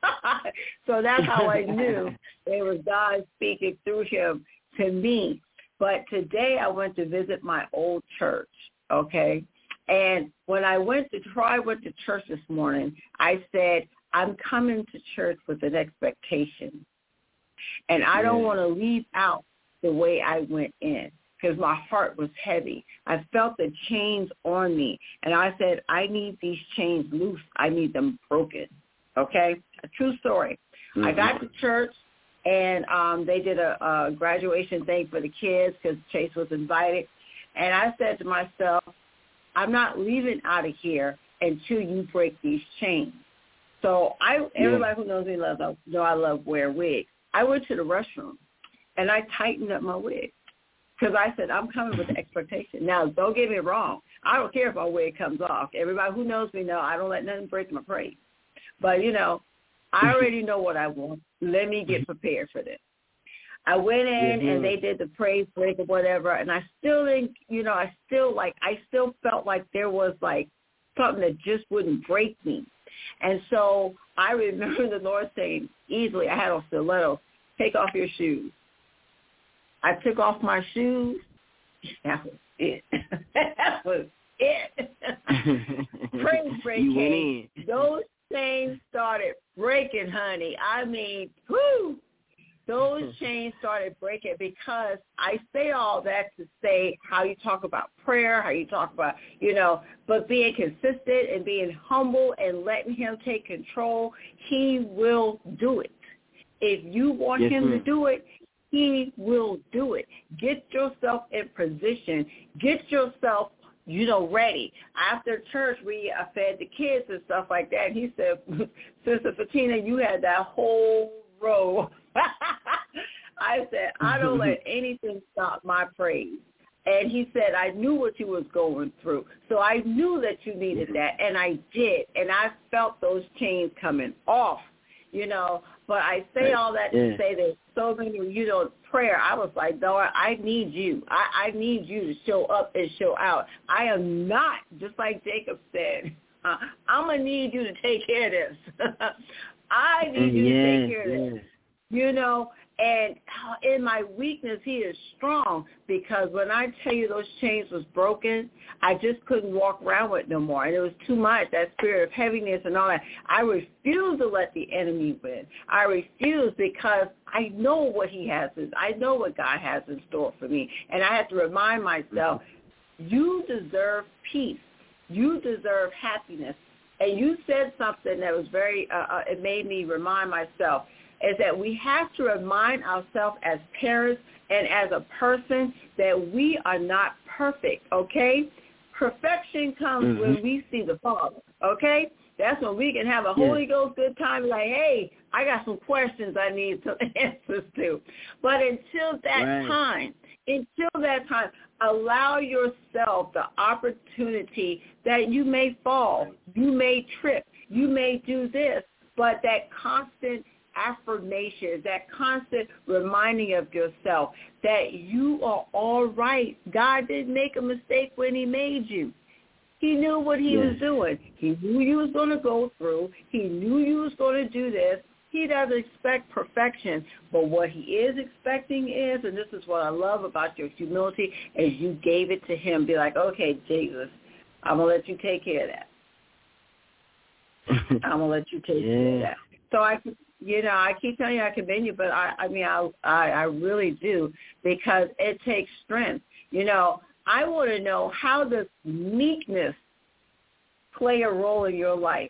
So that's how I knew it was God speaking through him to me. But today I went to visit my old church. Okay. And when I went to try, I went to church this morning, I said, I'm coming to church with an expectation. And I don't yeah. want to leave out the way I went in because my heart was heavy. I felt the chains on me. And I said, I need these chains loose. I need them broken. Okay. A true story. Mm-hmm. I got to church and um, they did a, a graduation thing for the kids because Chase was invited. And I said to myself, I'm not leaving out of here until you break these chains. So I, everybody yeah. who knows me loves, know I love wear wigs. I went to the restroom and I tightened up my wig because I said, I'm coming with the expectation. Now, don't get me wrong. I don't care if my wig comes off. Everybody who knows me know I don't let nothing break my praise. But, you know, I already know what I want. Let me get prepared for this. I went in mm-hmm. and they did the praise break or whatever, and I still didn't, you know, I still like, I still felt like there was like something that just wouldn't break me. And so I remember the Lord saying easily, I had on stilettos, take off your shoes. I took off my shoes. That was it. That was it. Praise break came. Those things started breaking, honey. I mean, whoo. Those chains started breaking because I say all that to say how you talk about prayer, how you talk about, you know, but being consistent and being humble and letting him take control, he will do it. If you want yes, him ma'am. to do it, he will do it. Get yourself in position. Get yourself, you know, ready. After church, we uh, fed the kids and stuff like that. And he said, Sister Fatina, you had that whole row. I said, I don't let anything stop my praise. And he said, I knew what you was going through. So I knew that you needed that, and I did. And I felt those chains coming off, you know. But I say all that to yeah. say there's so many, you know, prayer. I was like, Lord, I need you. I, I need you to show up and show out. I am not, just like Jacob said, uh, I'm going to need you to take care of this. I need you yeah, to take care of yeah. this. You know, And in my weakness, he is strong, because when I tell you those chains was broken, I just couldn't walk around with it no more. And it was too much, that spirit of heaviness and all that. I refuse to let the enemy win. I refuse, because I know what he has. I know what God has in store for me. And I have to remind myself, you deserve peace. You deserve happiness. And you said something that was very, uh, uh, it made me remind myself, is that we have to remind ourselves as parents and as a person that we are not perfect, okay? Perfection comes mm-hmm. when we see the Father, okay? That's when we can have a Holy yeah. Ghost good time, like, hey, I got some questions I need some answers to. But until that right. time, until that time, allow yourself the opportunity that you may fall, you may trip, you may do this, but that constant affirmation, that constant reminding of yourself that you are all right. God didn't make a mistake when he made you. He knew what he yes. was doing. He knew you was going to go through. He knew you was going to do this. He doesn't expect perfection, but what he is expecting is, and this is what I love about your humility, is you gave it to him. Be like, okay, Jesus, I'm going to let you take care of that. I'm going to let you take yeah. care of that. So I could, you know, I keep telling you I commend you, but I, I mean, I, I, I really do, because it takes strength. You know, I want to know, how does meekness play a role in your life?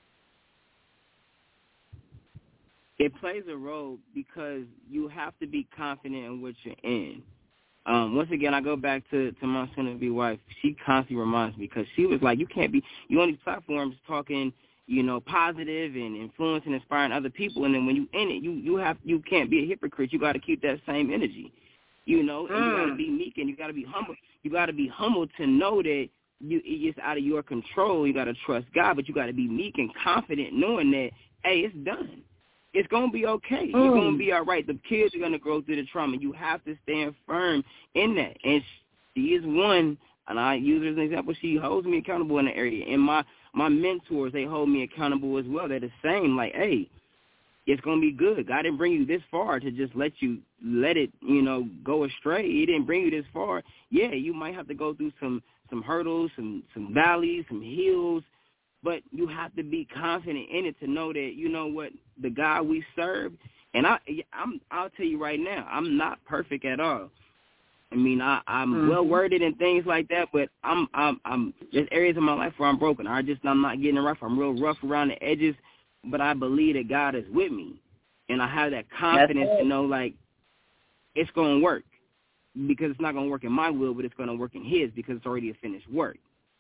It plays a role because you have to be confident in what you're in. Um, once again, I go back to, to my soon-to-be wife. She constantly reminds me, because she was like, you can't be, you on these platforms talking, you know, positive and influencing, inspiring other people, and then when you in it, you you have you can't be a hypocrite. You got to keep that same energy, you know, and mm. you got to be meek, and you got to be humble. You got to be humble to know that you it's out of your control. You got to trust God, but you got to be meek and confident, knowing that, hey, it's done. It's gonna be okay. Mm. You're gonna be all right. The kids are gonna go through the trauma. You have to stand firm in that. And she is one, and I use her as an example. She holds me accountable in the area, and my My mentors, they hold me accountable as well. They're the same, like, hey, it's going to be good. God didn't bring you this far to just let you let it, you know, go astray. He didn't bring you this far. Yeah, you might have to go through some, some hurdles, some, some valleys, some hills, but you have to be confident in it to know that, you know what, the God we serve, and I, I'm, I'll tell you right now, I'm not perfect at all. I mean, I, I'm mm-hmm. well worded and things like that, but I'm, I'm, I'm. There's areas of my life where I'm broken. I just, I'm not getting it rough. I'm real rough around the edges, but I believe that God is with me, and I have that confidence to know, like, it's going to work, because it's not going to work in my will, but it's going to work in His, because it's already a finished work.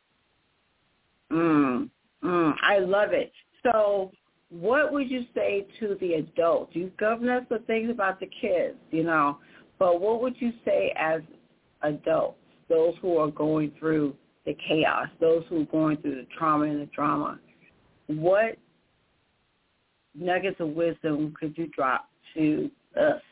Mm, mm, I love it. So, what would you say to the adults? You've given us the things about the kids, you know. But what would you say as adults, those who are going through the chaos, those who are going through the trauma and the drama? What nuggets of wisdom could you drop to us?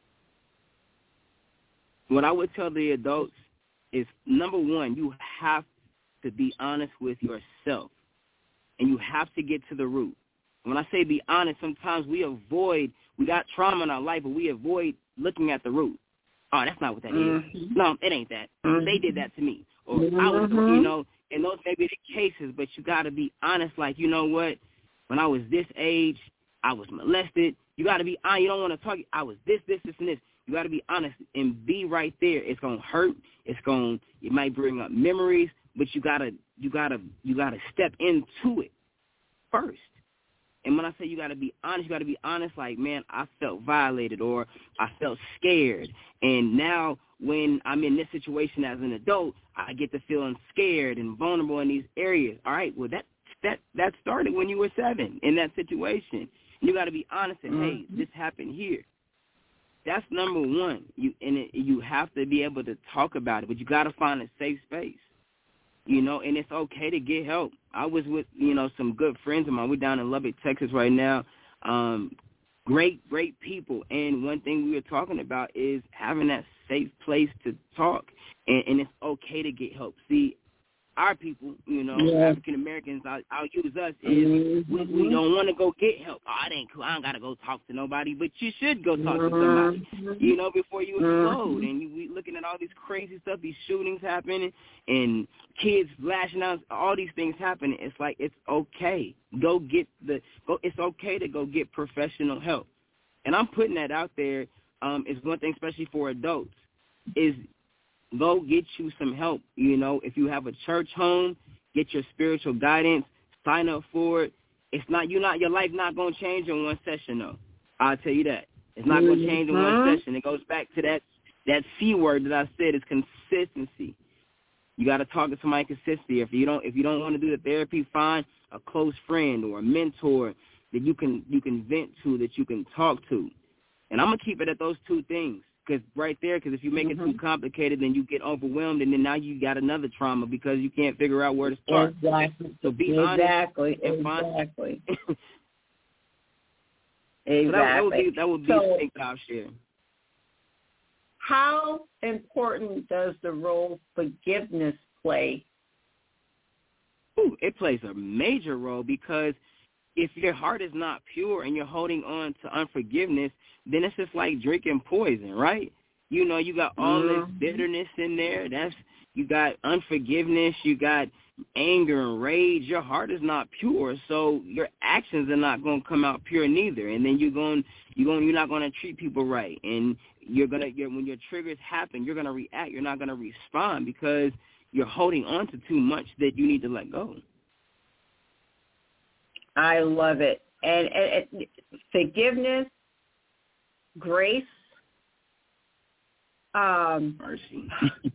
What I would tell the adults is, number one, you have to be honest with yourself, and you have to get to the root. When I say be honest, sometimes we avoid, we got trauma in our life, but we avoid looking at the root. Oh, that's not what that mm-hmm. is. No, it ain't that. Mm-hmm. They did that to me. Or mm-hmm. I was, you know, and those may be the cases, but you got to be honest, like, you know what, when I was this age, I was molested. You got to be honest. You don't want to talk, I was this, this, this, and this. You got to be honest and be right there. It's going to hurt. It's going, it might bring up memories, but you got to, you got to, you got to step into it first. And when I say you got to be honest, you got to be honest like, man, I felt violated, or I felt scared. And now when I'm in this situation as an adult, I get to feeling scared and vulnerable in these areas. All right, well, that that that started when you were seven in that situation. And you got to be honest and, hey, this happened here. That's number one. You and it, you have to be able to talk about it, but you got to find a safe space. You know, and it's okay to get help. I was with, you know, some good friends of mine. We're down in Lubbock, Texas right now. Um, great, great people. And one thing we were talking about is having that safe place to talk. And, and it's okay to get help. See, our people, you know, yeah. African Americans, I'll, I'll use us, is mm-hmm. we, we don't want to go get help. Oh, I ain't cool. I don't got to go talk to nobody, but you should go talk mm-hmm. to somebody, you know, before you explode. Mm-hmm. And you we looking at all these crazy stuff, these shootings happening, and kids lashing out, all these things happening. It's like, it's okay. Go get the, go. It's okay to go get professional help. And I'm putting that out there. Um, is one thing, especially for adults, is go get you some help. You know, if you have a church home, get your spiritual guidance, sign up for it. It's not, you not, your life not going to change in one session, though. I'll tell you that. It's not going to change in mm-hmm. one session. It goes back to that, that C word that I said, is consistency. You got to talk to somebody consistently. If you don't, if you don't want to do the therapy, find a close friend or a mentor that you can, you can vent to, that you can talk to. And I'm going to keep it at those two things. Because right there, because if you make mm-hmm. it too complicated, then you get overwhelmed, and then now you got another trauma because you can't figure out where to start. Exactly. So be exactly. honest. And exactly. Find... exactly. So that, that would be that would be so, the thing that I'll share. How important does the role forgiveness play? Ooh, it plays a major role, because if your heart is not pure and you're holding on to unforgiveness, then it's just like drinking poison, right? You know, you got all mm-hmm. this bitterness in there. That's, you got unforgiveness, you got anger and rage. Your heart is not pure, so your actions are not going to come out pure neither. And then you're going, you're going, you're not going to treat people right, and you're gonna, you're, when your triggers happen, you're going to react. You're not going to respond because you're holding on to too much that you need to let go. I love it. And, and, and forgiveness, grace, um, mercy,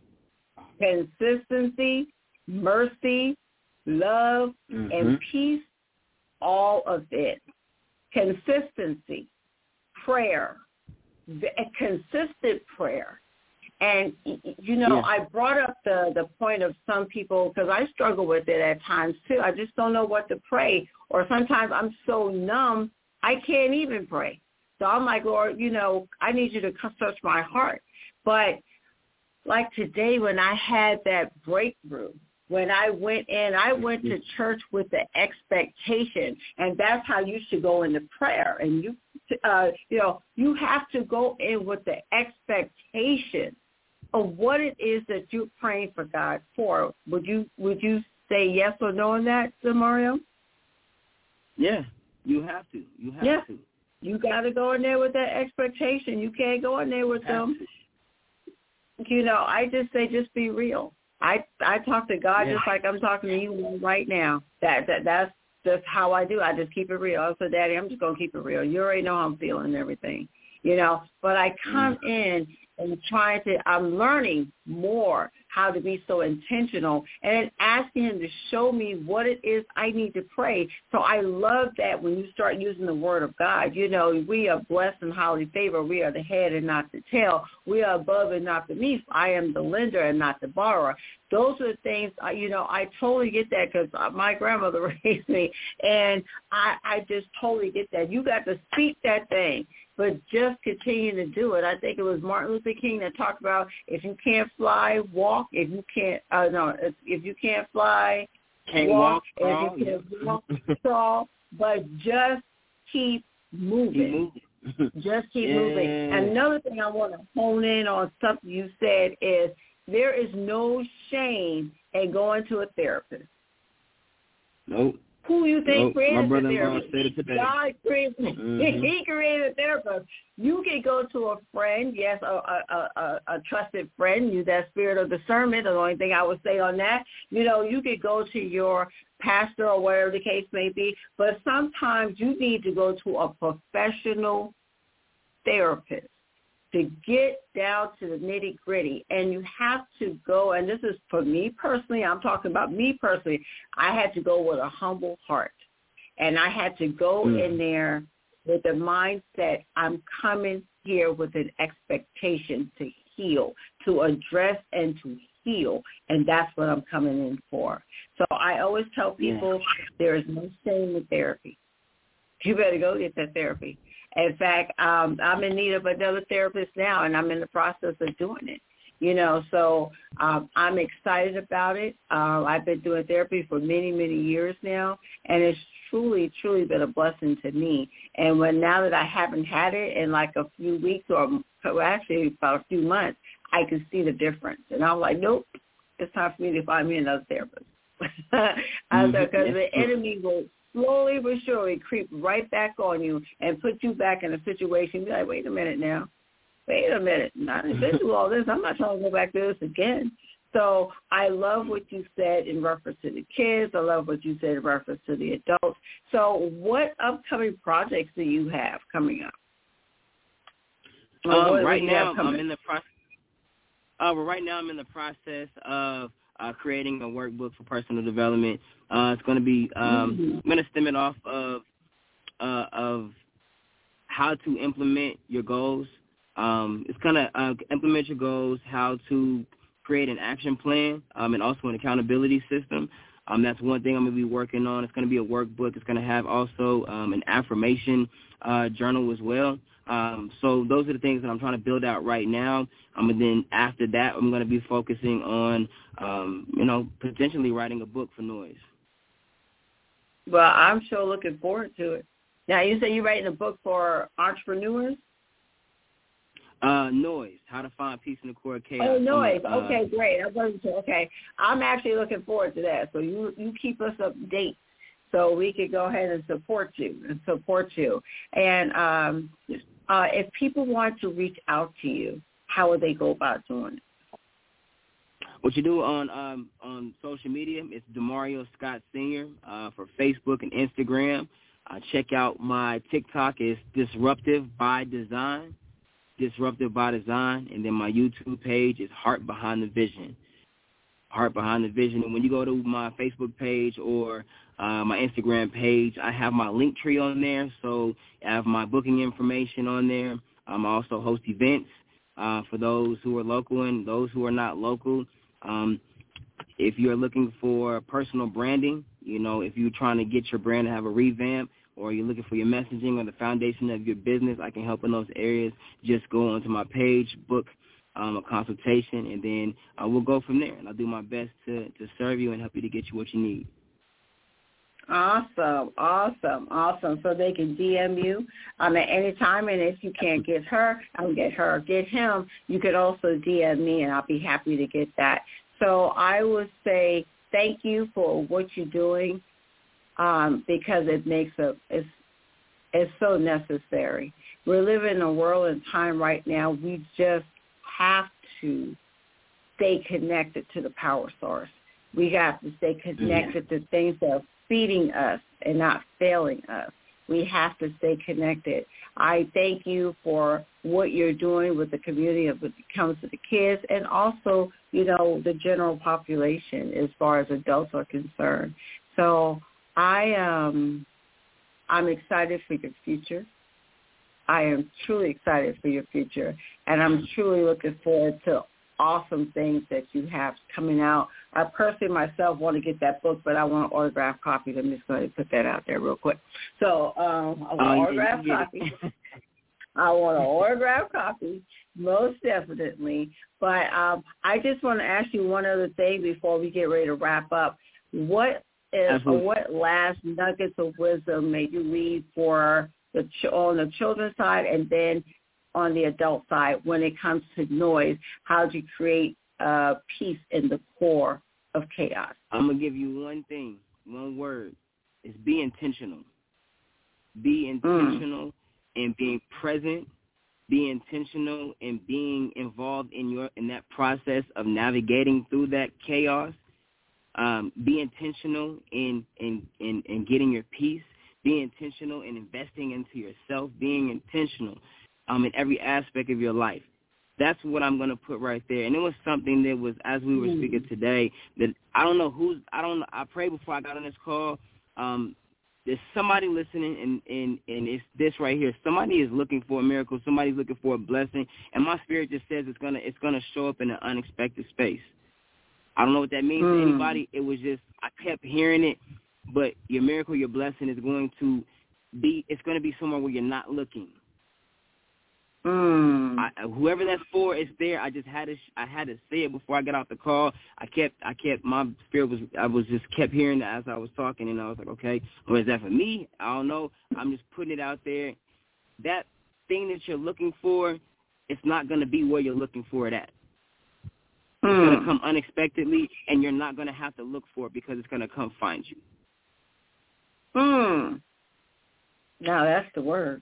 consistency, mercy, love, mm-hmm. and peace, all of it. Consistency, prayer, a consistent prayer. And, you know, yeah. I brought up the, the point of some people, because I struggle with it at times, too. I just don't know what to pray. Or sometimes I'm so numb, I can't even pray. So I'm like, Lord, you know, I need you to search my heart. But like today when I had that breakthrough, when I went in, I went to church with the expectation, and that's how you should go into prayer. And, you, uh, you know, you have to go in with the expectation of what it is that you're praying for God for. Would you would you say yes or no on that, Mario? Yeah, you have to. You have yeah. to. You got to go in there with that expectation. You can't go in there with them. To. You know, I just say just be real. I I talk to God yeah. just like I'm talking to you right now. That that that's just how I do. I just keep it real. I said, Daddy, I'm just gonna keep it real. You already know how I'm feeling and everything, you know. But I come mm. in and trying to. I'm learning more how to be so intentional, and asking him to show me what it is I need to pray. So I love that when you start using the word of God. You know, we are blessed and highly favored. We are the head and not the tail. We are above and not beneath. I am the lender and not the borrower. Those are the things, you know, I totally get that because my grandmother raised me, and I, I just totally get that. You got to speak that thing, but just continue to do it. I think it was Martin Luther King that talked about if you can't fly, walk. If you can't, uh, no, if, if you can't fly, can't walk. walk, if you can't walk, crawl. But just keep moving. Keep moving. Just keep yeah. moving. And another thing I want to hone in on something you said is there is no shame in going to a therapist. Nope. Who you think nope. created My the therapist? Said it today. God created. Mm-hmm. He created a therapist. You can go to a friend, yes, a, a, a, a trusted friend. You that spirit of discernment. The only thing I would say on that, you know, you could go to your pastor or whatever the case may be. But sometimes you need to go to a professional therapist to get down to the nitty-gritty. And you have to go, and this is for me personally, I'm talking about me personally, I had to go with a humble heart. And I had to go mm. in there with the mindset, I'm coming here with an expectation to heal, to address and to heal, and that's what I'm coming in for. So I always tell people yeah. there is no shame in therapy. You better go get that therapy. In fact, um, I'm in need of another therapist now, and I'm in the process of doing it. You know, so um, I'm excited about it. Uh, I've been doing therapy for many, many years now, and it's truly, truly been a blessing to me. And when now that I haven't had it in like a few weeks or well, actually about a few months, I can see the difference. And I'm like, nope, it's time for me to find me another therapist. Because mm-hmm. the enemy will slowly but surely creep right back on you and put you back in a situation. Be like, wait a minute now. Wait a minute. Not been through all this. I'm not trying to go back to this again. So I love what you said in reference to the kids. I love what you said in reference to the adults. So what upcoming projects do you have coming up? Um, right now, I'm in the process. Uh, well, right now, I'm in the process of uh, creating a workbook for personal development. Uh, it's going to be. Um, mm-hmm. I'm going to stem it off of uh, of how to implement your goals. Um, it's going to uh, implement your goals, how to create an action plan, um, and also an accountability system. Um, that's one thing I'm going to be working on. It's going to be a workbook. It's going to have also um, an affirmation uh, journal as well. Um, so those are the things that I'm trying to build out right now. Um, and then after that, I'm going to be focusing on, um, you know, potentially writing a book for Noise. Well, I'm sure looking forward to it. Now, you say you're writing a book for entrepreneurs? Uh, Noise, How to Find Peace in the Core of Chaos. Oh, Noise. Uh, okay, great. I wasn't sure. Okay. I'm actually looking forward to that. So you, you keep us up to date so we could go ahead and support you and support you. And um, uh, if people want to reach out to you, how would they go about doing it? What you do on um, on social media is Demario Scott Senior uh, for Facebook and Instagram. Uh, check out my TikTok is Disruptive by Design. Disruptive by Design, and then my YouTube page is Heart Behind the Vision. Heart Behind the Vision. And when you go to my Facebook page or uh, my Instagram page, I have my link tree on there. So I have my booking information on there. Um, I also host events uh, for those who are local and those who are not local. Um, if you're looking for personal branding, you know, if you're trying to get your brand to have a revamp, or you're looking for your messaging or the foundation of your business, I can help in those areas. Just go onto my page, book um, a consultation, and then uh, we'll go from there. And I'll do my best to, to serve you and help you to get you what you need. Awesome, awesome, awesome. So they can D M you um, at any time, and if you can't get her, I'll get her, get him. You could also D M me, and I'll be happy to get that. So I would say thank you for what you're doing. Um, because it makes a it's it's so necessary. We're living in a world and time right now. We just have to stay connected to the power source. We have to stay connected mm-hmm. to things that are feeding us and not failing us. We have to stay connected. I thank you for what you're doing with the community of when it comes to the kids and also, you know, the general population as far as adults are concerned. So I um, I'm excited for your future. I am truly excited for your future, and I'm truly looking forward to awesome things that you have coming out. I personally myself want to get that book, but I want an autographed copy. I'm just going to put that out there real quick. So um, I want an autographed copy. I want an autographed copy, most definitely. But um, I just want to ask you one other thing before we get ready to wrap up. What Is, or what last nuggets of wisdom may you leave for the ch- on the children's side and then on the adult side when it comes to noise? How do you create uh, peace in the core of chaos? I'm going to give you one thing, one word. It's be intentional. Be intentional mm. in being present. Be intentional in being involved in your in that process of navigating through that chaos. Um, be intentional in, in, in, in getting your peace. Be intentional in investing into yourself. Being intentional um, in every aspect of your life. That's what I'm going to put right there. And it was something that was, as we were mm. speaking today, that I don't know who's, I don't, I prayed before I got on this call. Um, there's somebody listening, and, and, and it's this right here. Somebody is looking for a miracle. Somebody's looking for a blessing. And my spirit just says it's going to, it's going to show up in an unexpected space. I don't know what that means mm. to anybody. It was just, I kept hearing it, but your miracle, your blessing is going to be, it's going to be somewhere where you're not looking. Mm. I, whoever that's for, it's there. I just had to, I had to say it before I got off the call. I kept, I kept, my spirit was, I was just kept hearing that as I was talking, and I was like, okay, well, is that for me? I don't know. I'm just putting it out there. That thing that you're looking for, it's not going to be where you're looking for it at. It's mm. going to come unexpectedly, and you're not going to have to look for it because it's going to come find you. Hmm. Now that's the word.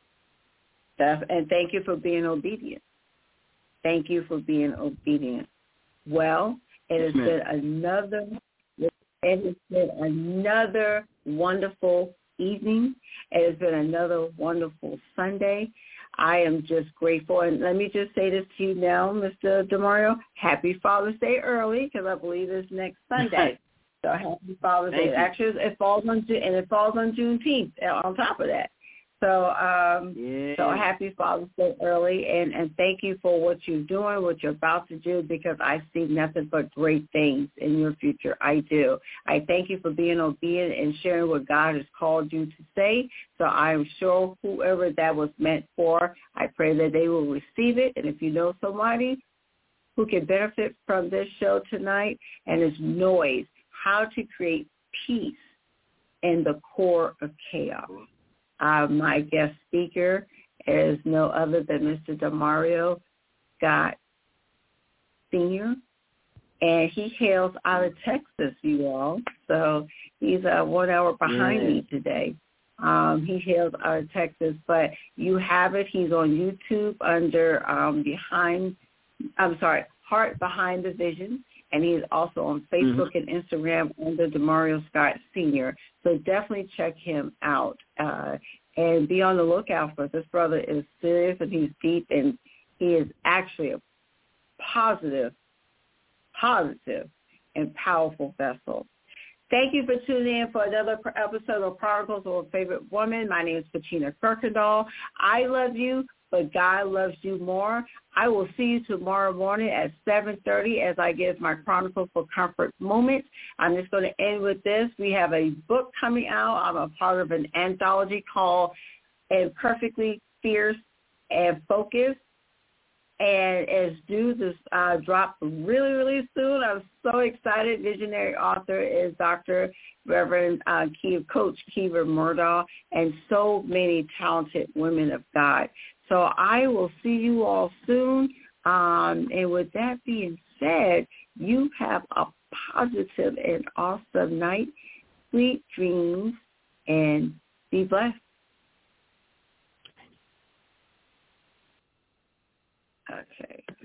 That's, and thank you for being obedient. Thank you for being obedient. Well, it has been another. It has been another wonderful evening. It has been another wonderful Sunday. I am just grateful. And let me just say this to you now, Mister DeMario. Happy Father's Day early, because I believe it's next Sunday. So happy Father's Day. Actually, it falls on June, and it falls on Juneteenth on top of that. So, um, yeah. so happy Father's Day early, and, and thank you for what you're doing, what you're about to do, because I see nothing but great things in your future. I do. I thank you for being obedient and sharing what God has called you to say. So I am sure whoever that was meant for, I pray that they will receive it. And if you know somebody who can benefit from this show tonight and its noise, how to create peace in the core of chaos. Uh, my guest speaker is no other than Mister DeMario Scott Senior, and he hails out of Texas, you all. So he's uh, one hour behind yeah. me today. Um, he hails out of Texas, but you have it. He's on YouTube under um, Behind, I'm sorry, Heart Behind the Vision. And he's also on Facebook mm-hmm. and Instagram under DeMario Scott Senior So definitely check him out. Uh, and be on the lookout for it. This brother is serious and he's deep, and he is actually a positive, positive and powerful vessel. Thank you for tuning in for another episode of Chronicles of a Favorite Woman. My name is Patina Kirkendall. I love you, but God loves you more. I will see you tomorrow morning at seven thirty as I give my Chronicles for Comfort moment. I'm just going to end with this. We have a book coming out. I'm a part of an anthology called And Perfectly Fierce and Focused. And it's due to uh, drop really, really soon. I'm so excited. Visionary author is Doctor Reverend uh, Ke- Coach Kiva Murdaugh, and so many talented women of God. So I will see you all soon. Um, and with that being said, you have a positive and awesome night, sweet dreams, and be blessed. Okay.